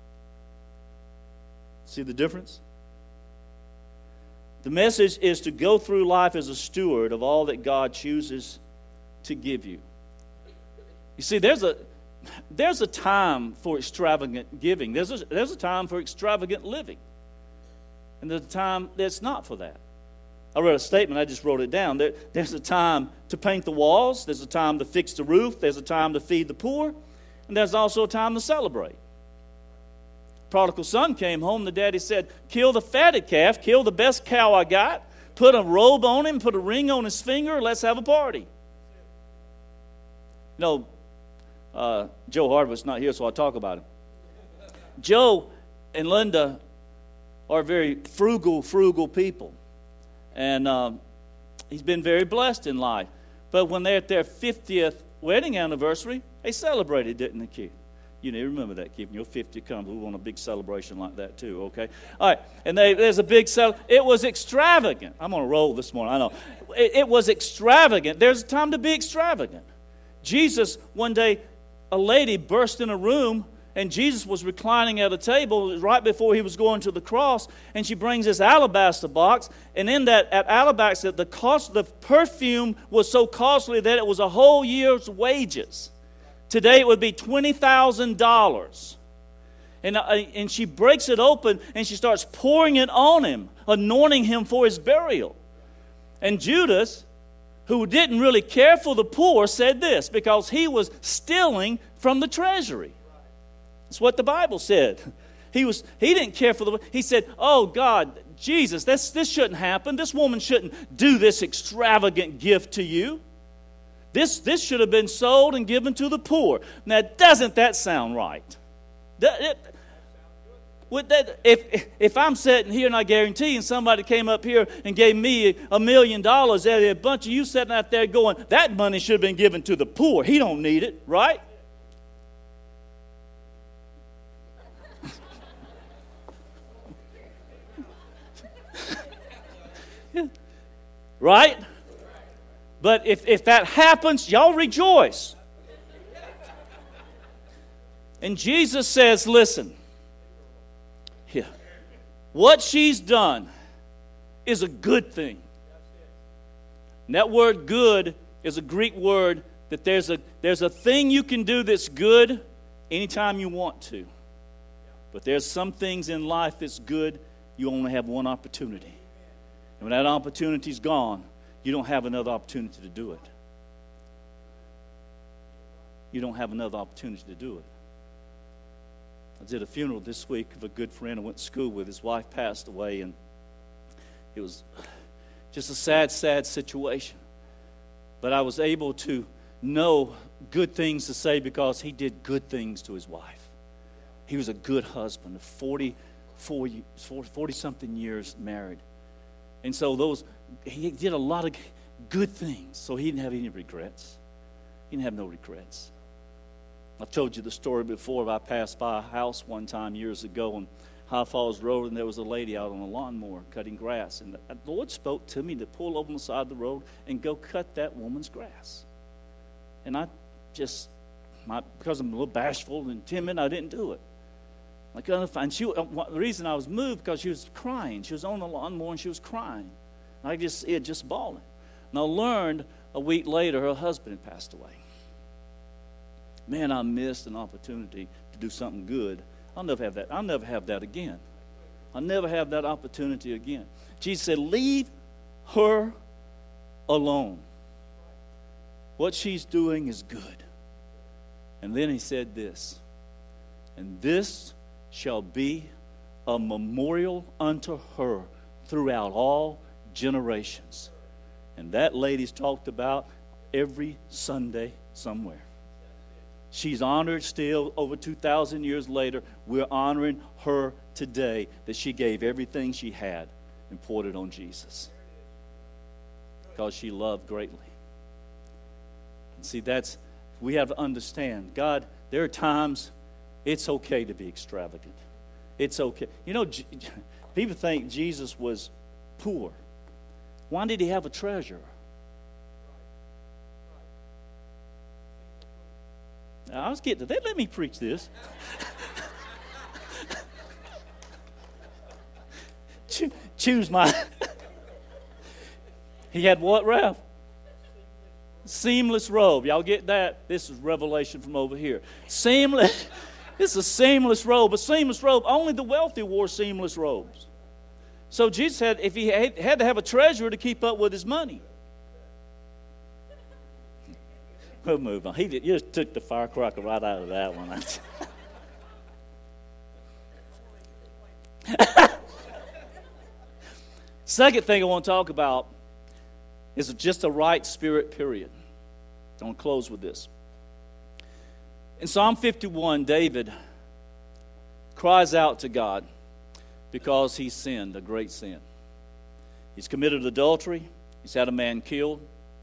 See the difference? The message is to go through life as a steward of all that God chooses to give you. You see, there's a there's a time for extravagant giving. There's a, there's a time for extravagant living. And there's a time that's not for that. I read a statement, I just wrote it down. There, there's a time to paint the walls, there's a time to fix the roof, there's a time to feed the poor, and there's also a time to celebrate. Prodigal son came home, the daddy said, kill the fatted calf, kill the best cow I got, put a robe on him, put a ring on his finger, let's have a party. You know, uh, Joe Hardwick's not here, so I'll talk about him. Joe and Linda are very frugal, frugal people. And um, he's been very blessed in life. But when they're at their fiftieth wedding anniversary, they celebrated, didn't they, Keith? You know, remember that, Keith. When your fiftieth comes, we want a big celebration like that too, okay? All right, and they, there's a big cel. It was extravagant. I'm on a roll this morning, I know. It, it was extravagant. There's a time to be extravagant. Jesus, one day, a lady burst in a room, and Jesus was reclining at a table right before he was going to the cross, and she brings this alabaster box, and in that at alabaster, the cost, the perfume was so costly that it was a whole year's wages. Today it would be twenty thousand dollars. And, uh, and she breaks it open, and she starts pouring it on him, anointing him for his burial. And Judas, who didn't really care for the poor, said this, because he was stealing from the treasury. That's what the Bible said. He was he didn't care for the he said, "Oh God, Jesus, this this shouldn't happen. This woman shouldn't do this extravagant gift to you. This this should have been sold and given to the poor." Now, doesn't that sound right? That, it, Would that, if if I'm sitting here and I guarantee, and somebody came up here and gave me a million dollars, there'd be a bunch of you sitting out there going, that money should have been given to the poor. He don't need it, right? Right? But if, if that happens, y'all rejoice. And Jesus says, listen, here, what she's done is a good thing. And that word good is a Greek word that there's a there's a thing you can do that's good anytime you want to. But there's some things in life that's good, you only have one opportunity. And when that opportunity's gone, you don't have another opportunity to do it. You don't have another opportunity to do it. I did a funeral this week of a good friend I went to school with. His wife passed away, and it was just a sad, sad situation. But I was able to know good things to say because he did good things to his wife. He was a good husband, forty-four, forty-something years married. And so those he did a lot of good things, so he didn't have any regrets. He didn't have no regrets. I've told you the story before. I passed by a house one time years ago on High Falls Road, and there was a lady out on a lawnmower cutting grass. And the Lord spoke to me to pull over on the side of the road and go cut that woman's grass. And I just, my, because I'm a little bashful and timid, I didn't do it. I couldn't find. She, the reason I was moved because she was crying. She was on the lawnmower and she was crying. And I just see it just bawling. And I learned a week later her husband had passed away. Man, I missed an opportunity to do something good. I'll never have that. I'll never have that again. I'll never have that opportunity again. Jesus said, leave her alone. What she's doing is good. And then he said this, and this shall be a memorial unto her throughout all generations. And that lady's talked about every Sunday somewhere. She's honored still over two thousand years later. We're honoring her today that she gave everything she had and poured it on Jesus because she loved greatly. And see, that's, we have to understand, God, there are times it's okay to be extravagant. It's okay. You know, people think Jesus was poor. Why did he have a treasure? I was getting to that. Let me preach this. Choose my. He had what, Ralph? Seamless robe. Y'all get that? This is revelation from over here. Seamless. This is a seamless robe. A seamless robe. Only the wealthy wore seamless robes. So Jesus said if he had to have a treasurer to keep up with his money. We'll move on. He did, you just took the firecracker right out of that one. Second thing I want to talk about is just a right spirit, period. I want to close with this. In Psalm fifty-one, David cries out to God because he sinned, a great sin. He's committed adultery. He's had a man killed.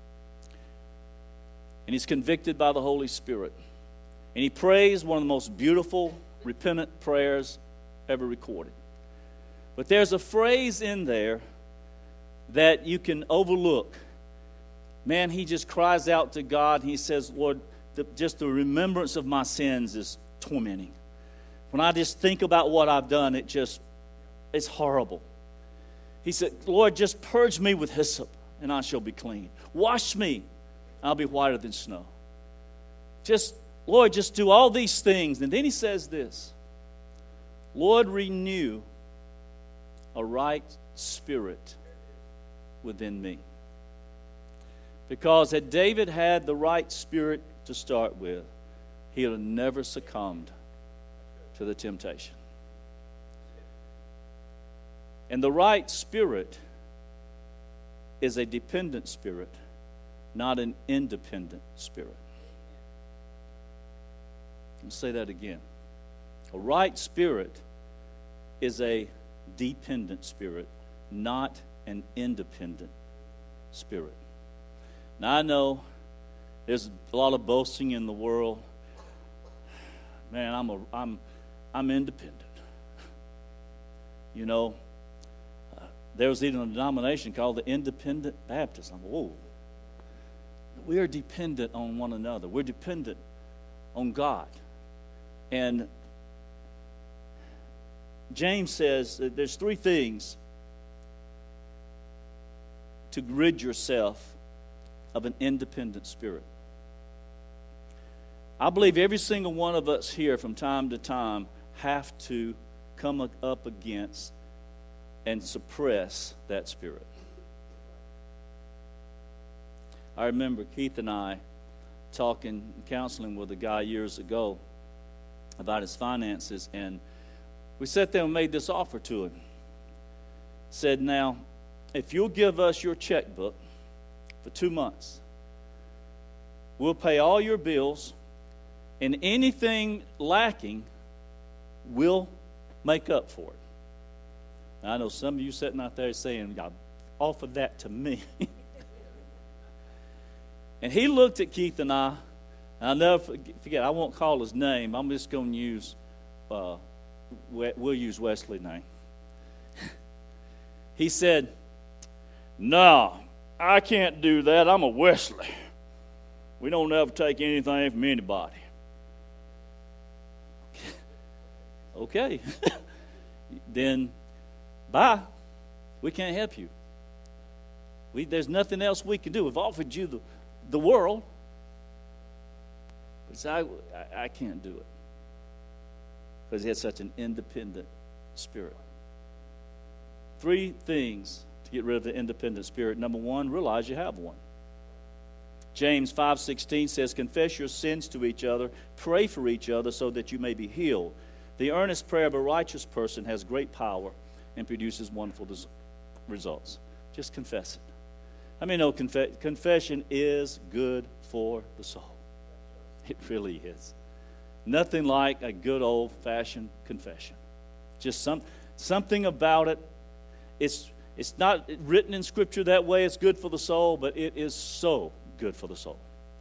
And he's convicted by the Holy Spirit. And he prays one of the most beautiful, repentant prayers ever recorded. But there's a phrase in there that you can overlook. Man, he just cries out to God. He says, Lord, the, just the remembrance of my sins is tormenting. When I just think about what I've done, it just, it's horrible. He said, Lord, just purge me with hyssop, and I shall be clean. Wash me, I'll be whiter than snow. Just, Lord, just do all these things. And then he says this, Lord, renew a right spirit within me. Because had David had the right spirit to start with, he would have never succumbed to the temptation. And the right spirit is a dependent spirit, not an independent spirit. I'll say that again. A right spirit is a dependent spirit, not an independent spirit. Now I know there's a lot of boasting in the world. Man, I'm a, I'm, I'm independent. You know, uh, there was even a denomination called the Independent Baptist. I'm whoa. We are dependent on one another. We're dependent on God. And James says that there's three things to rid yourself of an independent spirit. I believe every single one of us here from time to time have to come up against and suppress that spirit. I remember Keith and I talking, counseling with a guy years ago about his finances, and we sat there and made this offer to him. Said, now, if you'll give us your checkbook for two months, we'll pay all your bills, and anything lacking, we'll make up for it. Now, I know some of you sitting out there saying, God, offer that to me. And he looked at Keith and I, and I'll never forget, I won't call his name. I'm just going to use, uh, we'll use Wesley's name. He said, no, I can't do that. I'm a Wesley. We don't ever take anything from anybody. Okay. Then, bye. We can't help you. We, there's nothing else we can do. We've offered you the, the world. But I, I, I can't do it. Because he had such an independent spirit. Three things to get rid of the independent spirit. Number one, realize you have one. James five sixteen says, confess your sins to each other, pray for each other so that you may be healed. The earnest prayer of a righteous person has great power and produces wonderful des- results. Just confess it. I mean, no, conf- confession is good for the soul. It really is. Nothing like a good old-fashioned confession. Just some something about it. It's it's not written in Scripture that way. It's good for the soul, but it is so good for the soul.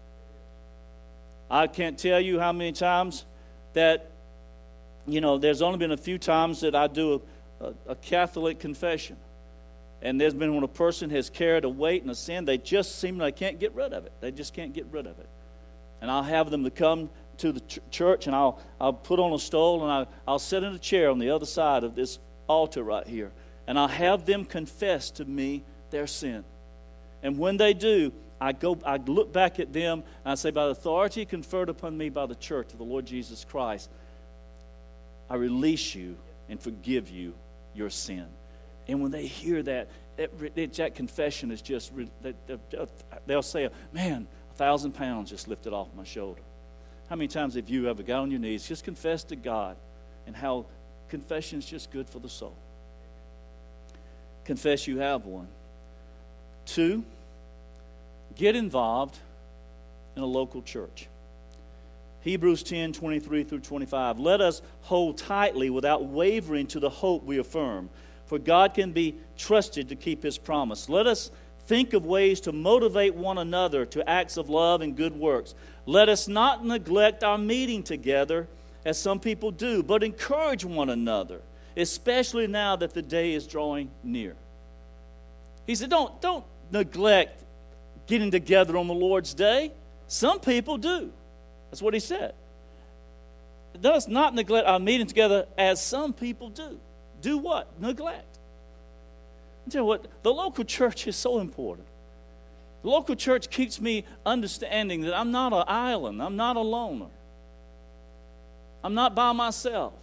I can't tell you how many times that, you know, there's only been a few times that I do a, a, a Catholic confession. And there's been when a person has carried a weight and a sin, they just seem like they can't get rid of it. They just can't get rid of it. And I'll have them to come to the ch- church, and I'll I'll put on a stool, and I'll, I'll sit in a chair on the other side of this altar right here. And I'll have them confess to me their sin. And when they do, I go. I look back at them, and I say, by the authority conferred upon me by the church of the Lord Jesus Christ, I release you and forgive you your sin. And when they hear that, that, that confession is just, they'll say, man, a thousand pounds just lifted off my shoulder. How many times have you ever got on your knees, just confessed to God, and how confession is just good for the soul? Confess you have one. Two, get involved in a local church. Hebrews ten, twenty-three through twenty-five. Let us hold tightly without wavering to the hope we affirm, for God can be trusted to keep His promise. Let us think of ways to motivate one another to acts of love and good works. Let us not neglect our meeting together, as some people do, but encourage one another, especially now that the day is drawing near. He said, don't, don't neglect getting together on the Lord's day. Some people do. That's what he said. Let us not neglect our meeting together as some people do. Do what? Neglect. I tell you what, the local church is so important. The local church keeps me understanding that I'm not an island. I'm not a loner. I'm not by myself.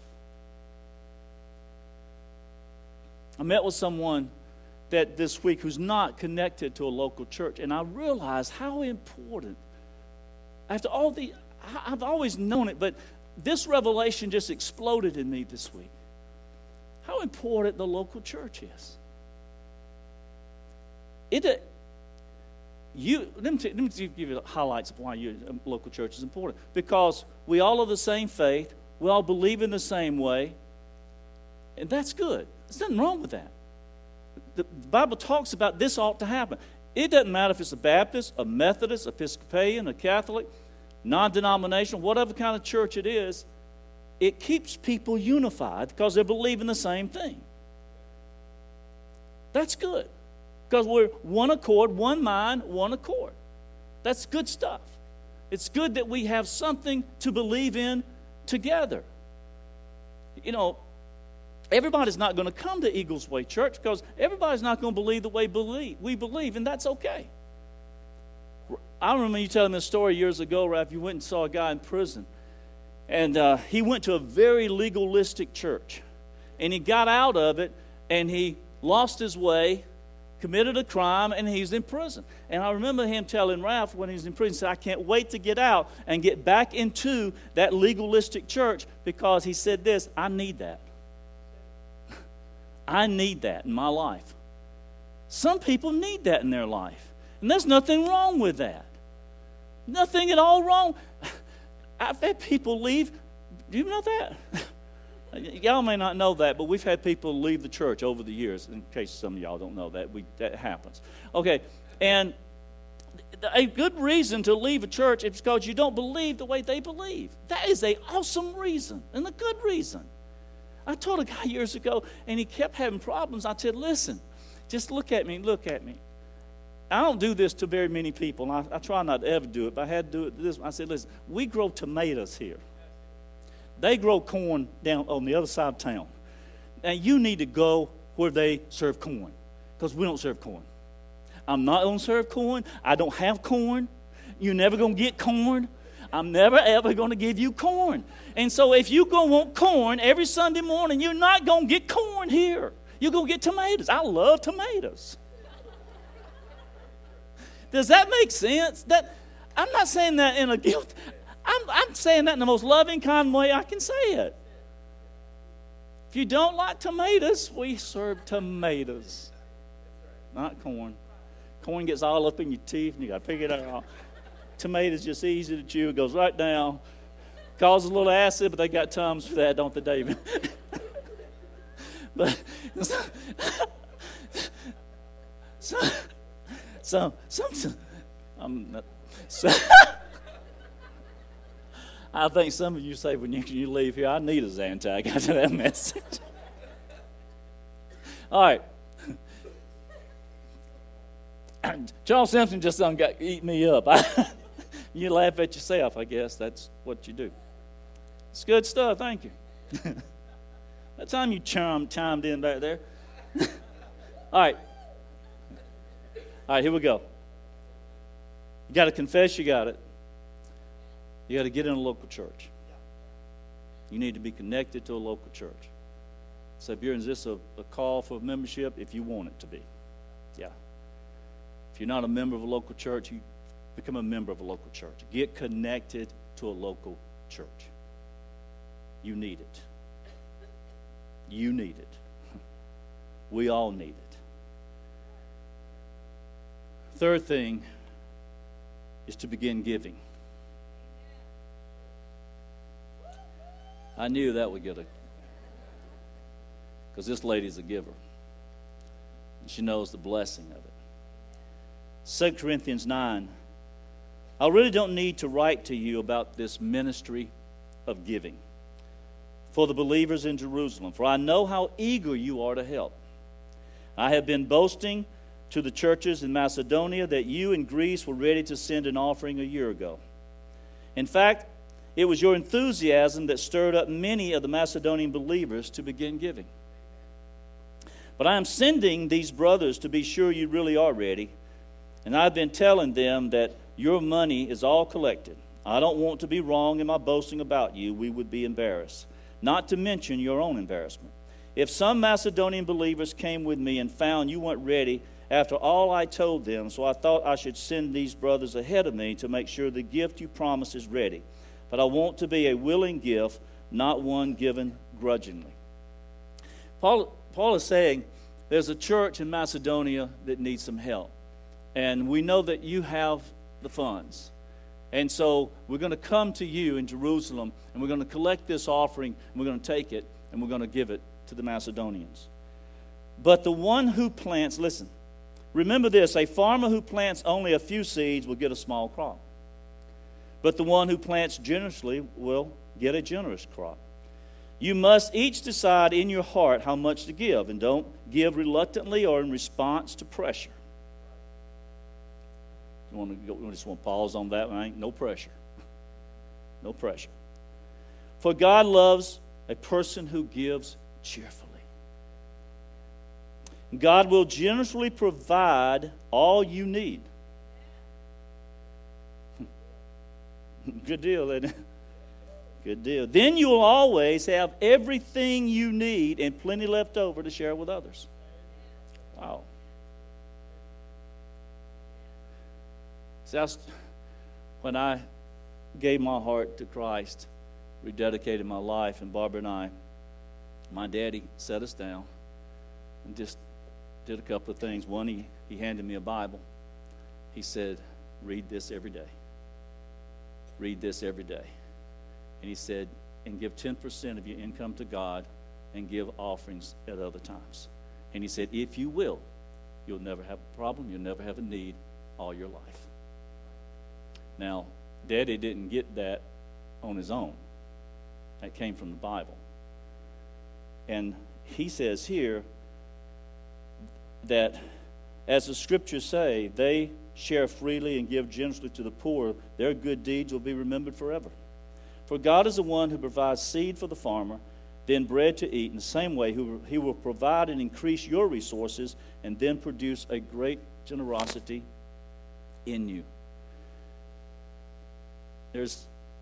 I met with someone that this week who's not connected to a local church, and I realized how important, after all the, I've always known it, but this revelation just exploded in me this week. How important the local church is. It, you, let me, let me give you the highlights of why your local church is important. Because we all have the same faith, we all believe in the same way, and that's good. There's nothing wrong with that. The Bible talks about this ought to happen. It doesn't matter if it's a Baptist, a Methodist, Episcopalian, a Catholic, non-denominational, whatever kind of church it is, it keeps people unified because they believe in the same thing. That's good. Because we're one accord, one mind, one accord. That's good stuff. It's good that we have something to believe in together. You know, everybody's not going to come to Eagles Way Church because everybody's not going to believe the way believe, we believe, and that's okay. I remember you telling me a story years ago, Ralph. You went and saw a guy in prison, and uh, he went to a very legalistic church, and he got out of it, and he lost his way, committed a crime, and he's in prison. And I remember him telling Ralph when he was in prison, he said, I can't wait to get out and get back into that legalistic church because he said this, I need that. I need that in my life. Some people need that in their life. And there's nothing wrong with that. Nothing at all wrong. I've had people leave. Do you know that? Y'all may not know that, but we've had people leave the church over the years. In case some of y'all don't know that, we, that happens. Okay, and a good reason to leave a church is because you don't believe the way they believe. That is an awesome reason and a good reason. I told a guy years ago, and he kept having problems. I said, listen, just look at me, look at me. I don't do this to very many people, and I, I try not to ever do it, but I had to do it to this. I said, listen, we grow tomatoes here. They grow corn down on the other side of town. Now, you need to go where they serve corn, because we don't serve corn. I'm not going to serve corn. I don't have corn. You're never going to get corn. I'm never, ever going to give you corn. And so if you're going to want corn every Sunday morning, you're not going to get corn here. You're going to get tomatoes. I love tomatoes. Does that make sense? That I'm not saying that in a guilt. I'm, I'm saying that in the most loving, kind way I can say it. If you don't like tomatoes, we serve tomatoes, not corn. Corn gets all up in your teeth, and you got to pick it out. Tomatoes just easy to chew. It goes right down. Causes a little acid, but they got Tums for that, don't they, David? But so, so, some, I'm not, so, I think some of you say when you, you leave here, I need a Zantac after that message. All right. Charles Simpson just done got eat me up. You laugh at yourself, I guess. That's what you do. It's good stuff. Thank you. That time you chimed, chimed in back there. All right. All right, here we go. You got to confess you got it. You got to get in a local church. You need to be connected to a local church. So, Bjorn, is this a, a call for membership? If you want it to be. Yeah. If you're not a member of a local church, you become a member of a local church. Get connected to a local church. You need it. You need it. We all need it. Third thing is to begin giving. I knew that would get a... Because this lady's a giver. And she knows the blessing of it. Second Corinthians nine. I really don't need to write to you about this ministry of giving for the believers in Jerusalem, for I know how eager you are to help. I have been boasting to the churches in Macedonia that you in Greece were ready to send an offering a year ago. In fact, it was your enthusiasm that stirred up many of the Macedonian believers to begin giving. But I am sending these brothers to be sure you really are ready, and I've been telling them that your money is all collected. I don't want to be wrong in my boasting about you. We would be embarrassed, not to mention your own embarrassment. If some Macedonian believers came with me and found you weren't ready after all I told them, so I thought I should send these brothers ahead of me to make sure the gift you promised is ready. But I want to be a willing gift, not one given grudgingly. Paul, Paul is saying there's a church in Macedonia that needs some help. And we know that you have the funds. And so we're going to come to you in Jerusalem, and we're going to collect this offering, and we're going to take it, and we're going to give it to the Macedonians. But the one who plants, listen, remember this, a farmer who plants only a few seeds will get a small crop. But the one who plants generously will get a generous crop. You must each decide in your heart how much to give, and don't give reluctantly or in response to pressure. You want to go, we just want to pause on that, right? No pressure. No pressure. For God loves a person who gives cheerfully. God will generously provide all you need. Good deal, isn't it? Good deal. Then you will always have everything you need and plenty left over to share with others. Wow. See, I was, when I gave my heart to Christ, rededicated my life, and Barbara and I, my daddy sat us down and just did a couple of things. One, he, he handed me a Bible. He said, read this every day. Read this every day. And he said, and give ten percent of your income to God and give offerings at other times. And he said, if you will, you'll never have a problem, you'll never have a need all your life. Now, Daddy didn't get that on his own. That came from the Bible. And he says here that, as the scriptures say, they share freely and give generously to the poor. Their good deeds will be remembered forever. For God is the one who provides seed for the farmer, then bread to eat. In the same way, he will provide and increase your resources and then produce a great generosity in you. There's,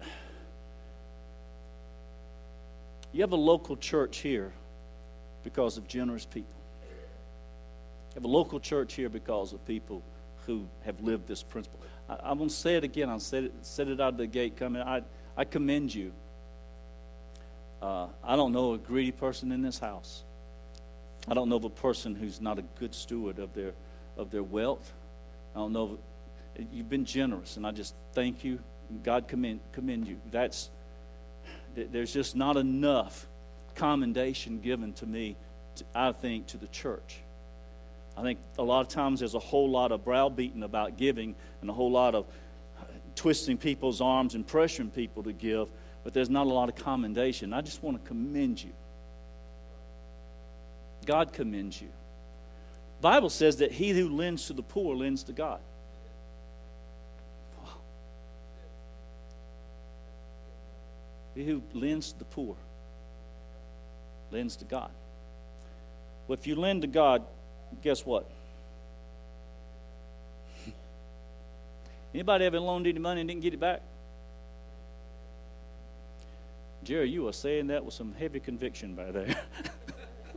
you have a local church here because of generous people. You have a local church here because of people who have lived this principle. I, I'm going to say it again. I'll say it, said it out of the gate coming. I, I commend you. Uh, I don't know a greedy person in this house. I don't know of a person who's not a good steward of their of their wealth. I don't know. If, you've been generous, and I just thank you. God commend commend you. That's there's just not enough commendation given to me, to, I think, to the church. I think a lot of times there's a whole lot of browbeating about giving and a whole lot of twisting people's arms and pressuring people to give, but there's not a lot of commendation. I just want to commend you. God commends you. The Bible says that he who lends to the poor lends to God. Wow. He who lends to the poor lends to God. Well, if you lend to God, guess what? Anybody ever loaned any money and didn't get it back? Jerry, you are saying that with some heavy conviction by there.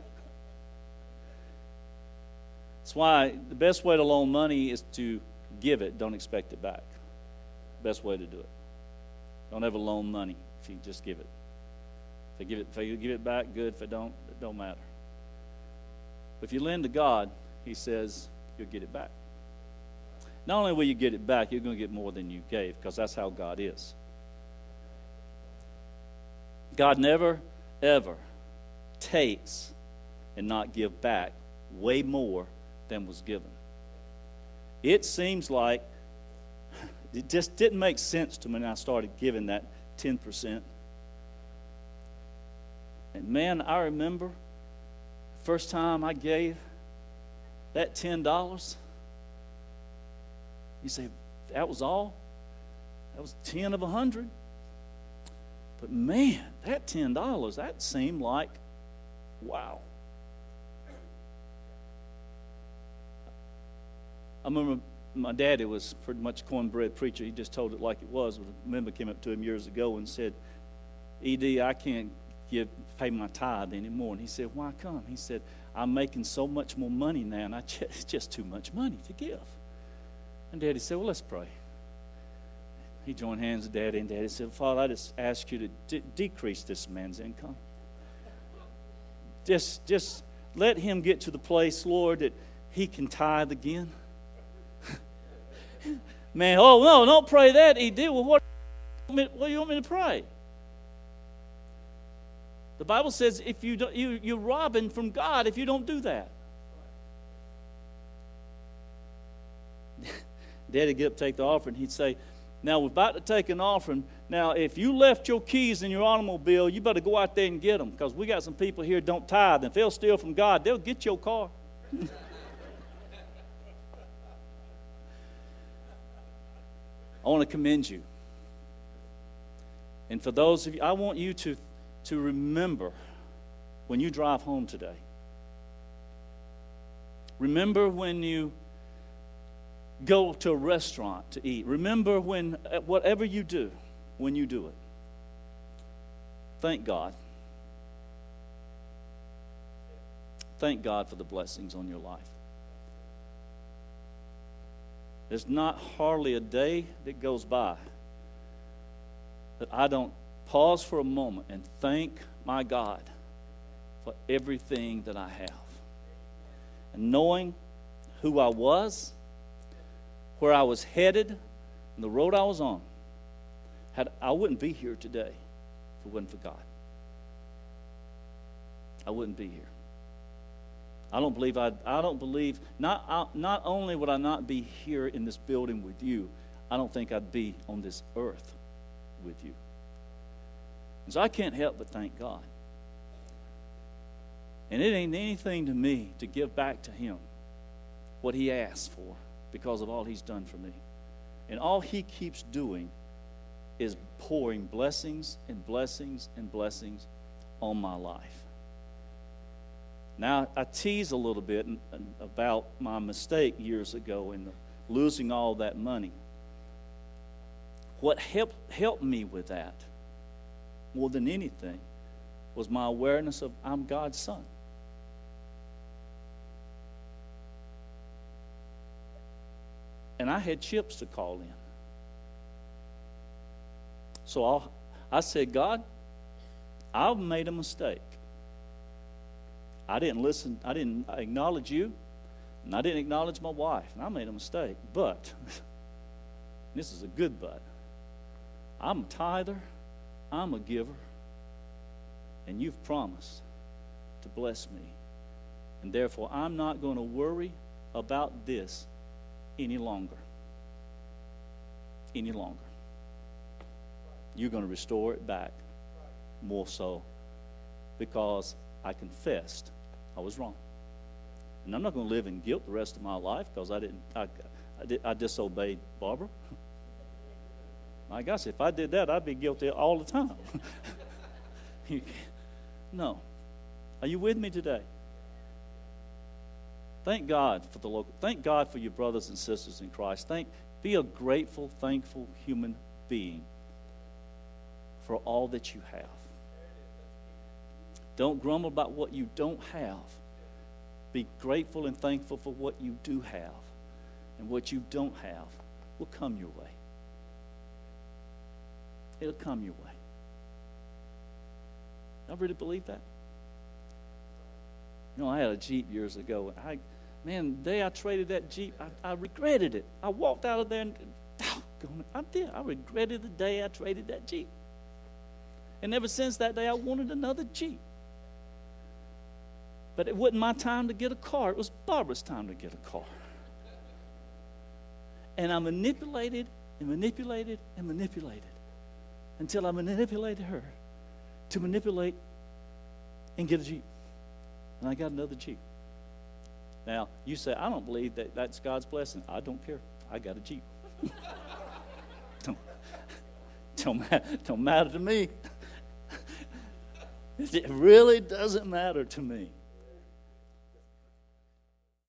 That's why the best way to loan money is to give it. Don't expect it back. Best way to do it. Don't ever loan money if you just give it. If you give it, if you give it back, good. If it don't, it don't matter. But if you lend to God, He says you'll get it back. Not only will you get it back, you're going to get more than you gave, because that's how God is. God never, ever takes and not give back way more than was given. It seems like it just didn't make sense to me when I started giving that ten percent. And man, I remember first time I gave that ten dollars. You say, that was all? That was ten of a hundred? But man, that ten dollars, that seemed like, wow. I remember my daddy was pretty much a cornbread preacher. He just told it like it was. A member came up to him years ago and said, E D, I can't give pay my tithe anymore. And he said, why come? He said, I'm making so much more money now, and I just, it's just too much money to give. And Daddy said, well, let's pray. He joined hands with Daddy, and Daddy said, Father, I just ask you to de- decrease this man's income. Just, just let him get to the place, Lord, that he can tithe again. Man, oh, no, don't pray that. He did. Well, what, what do you want me to pray? The Bible says if you don't, you, you're robbing from God if you don't do that. Daddy get up, take the offering. He'd say, now we're about to take an offering. Now, if you left your keys in your automobile, you better go out there and get them, because we got some people here don't tithe. And if they'll steal from God, they'll get your car. I want to commend you. And for those of you, I want you to, to remember when you drive home today. Remember when you go to a restaurant to eat. Remember when, whatever you do, when you do it. Thank God. Thank God for the blessings on your life. There's not hardly a day that goes by that I don't pause for a moment and thank my God for everything that I have. And knowing who I was, where I was headed, and the road I was on, had I wouldn't be here today if it wasn't for God. I wouldn't be here. I don't believe I. I don't believe not. I, not only would I not be here in this building with you, I don't think I'd be on this earth with you. And so I can't help but thank God. And it ain't anything to me to give back to Him what He asked for, because of all He's done for me. And all He keeps doing is pouring blessings and blessings and blessings on my life. Now, I tease a little bit about my mistake years ago in the, losing all that money. What helped, helped me with that, more than anything, was my awareness of I'm God's son. And I had chips to call in. So I'll, I said, God, I've made a mistake. I didn't listen, I didn't acknowledge you, and I didn't acknowledge my wife, and I made a mistake. But, this is a good but, I'm a tither, I'm a giver, and you've promised to bless me. And therefore, I'm not going to worry about this any longer. Any longer. You're going to restore it back more so, because I confessed I was wrong. And I'm not going to live in guilt the rest of my life because I didn't. I, I, did, I disobeyed Barbara. My gosh, if I did that, I'd be guilty all the time. No. Are you with me today? Thank God for the local. Thank God for your brothers and sisters in Christ. Thank. Be a grateful, thankful human being for all that you have. Don't grumble about what you don't have, Be grateful and thankful for what you do have, and what you don't have will come your way. It'll come your way. I really believe that. You know, I had a Jeep years ago. I, man, the day I traded that Jeep, I, I regretted it. I walked out of there and, doggone it, I did. I regretted the day I traded that Jeep. And ever since that day, I wanted another Jeep. But it wasn't my time to get a car. It was Barbara's time to get a car. And I manipulated and manipulated and manipulated until I manipulated her to manipulate and get a Jeep. And I got another Jeep. Now, you say, I don't believe that that's God's blessing. I don't care. I got a Jeep. don't, don't, matter, don't matter to me. It really doesn't matter to me.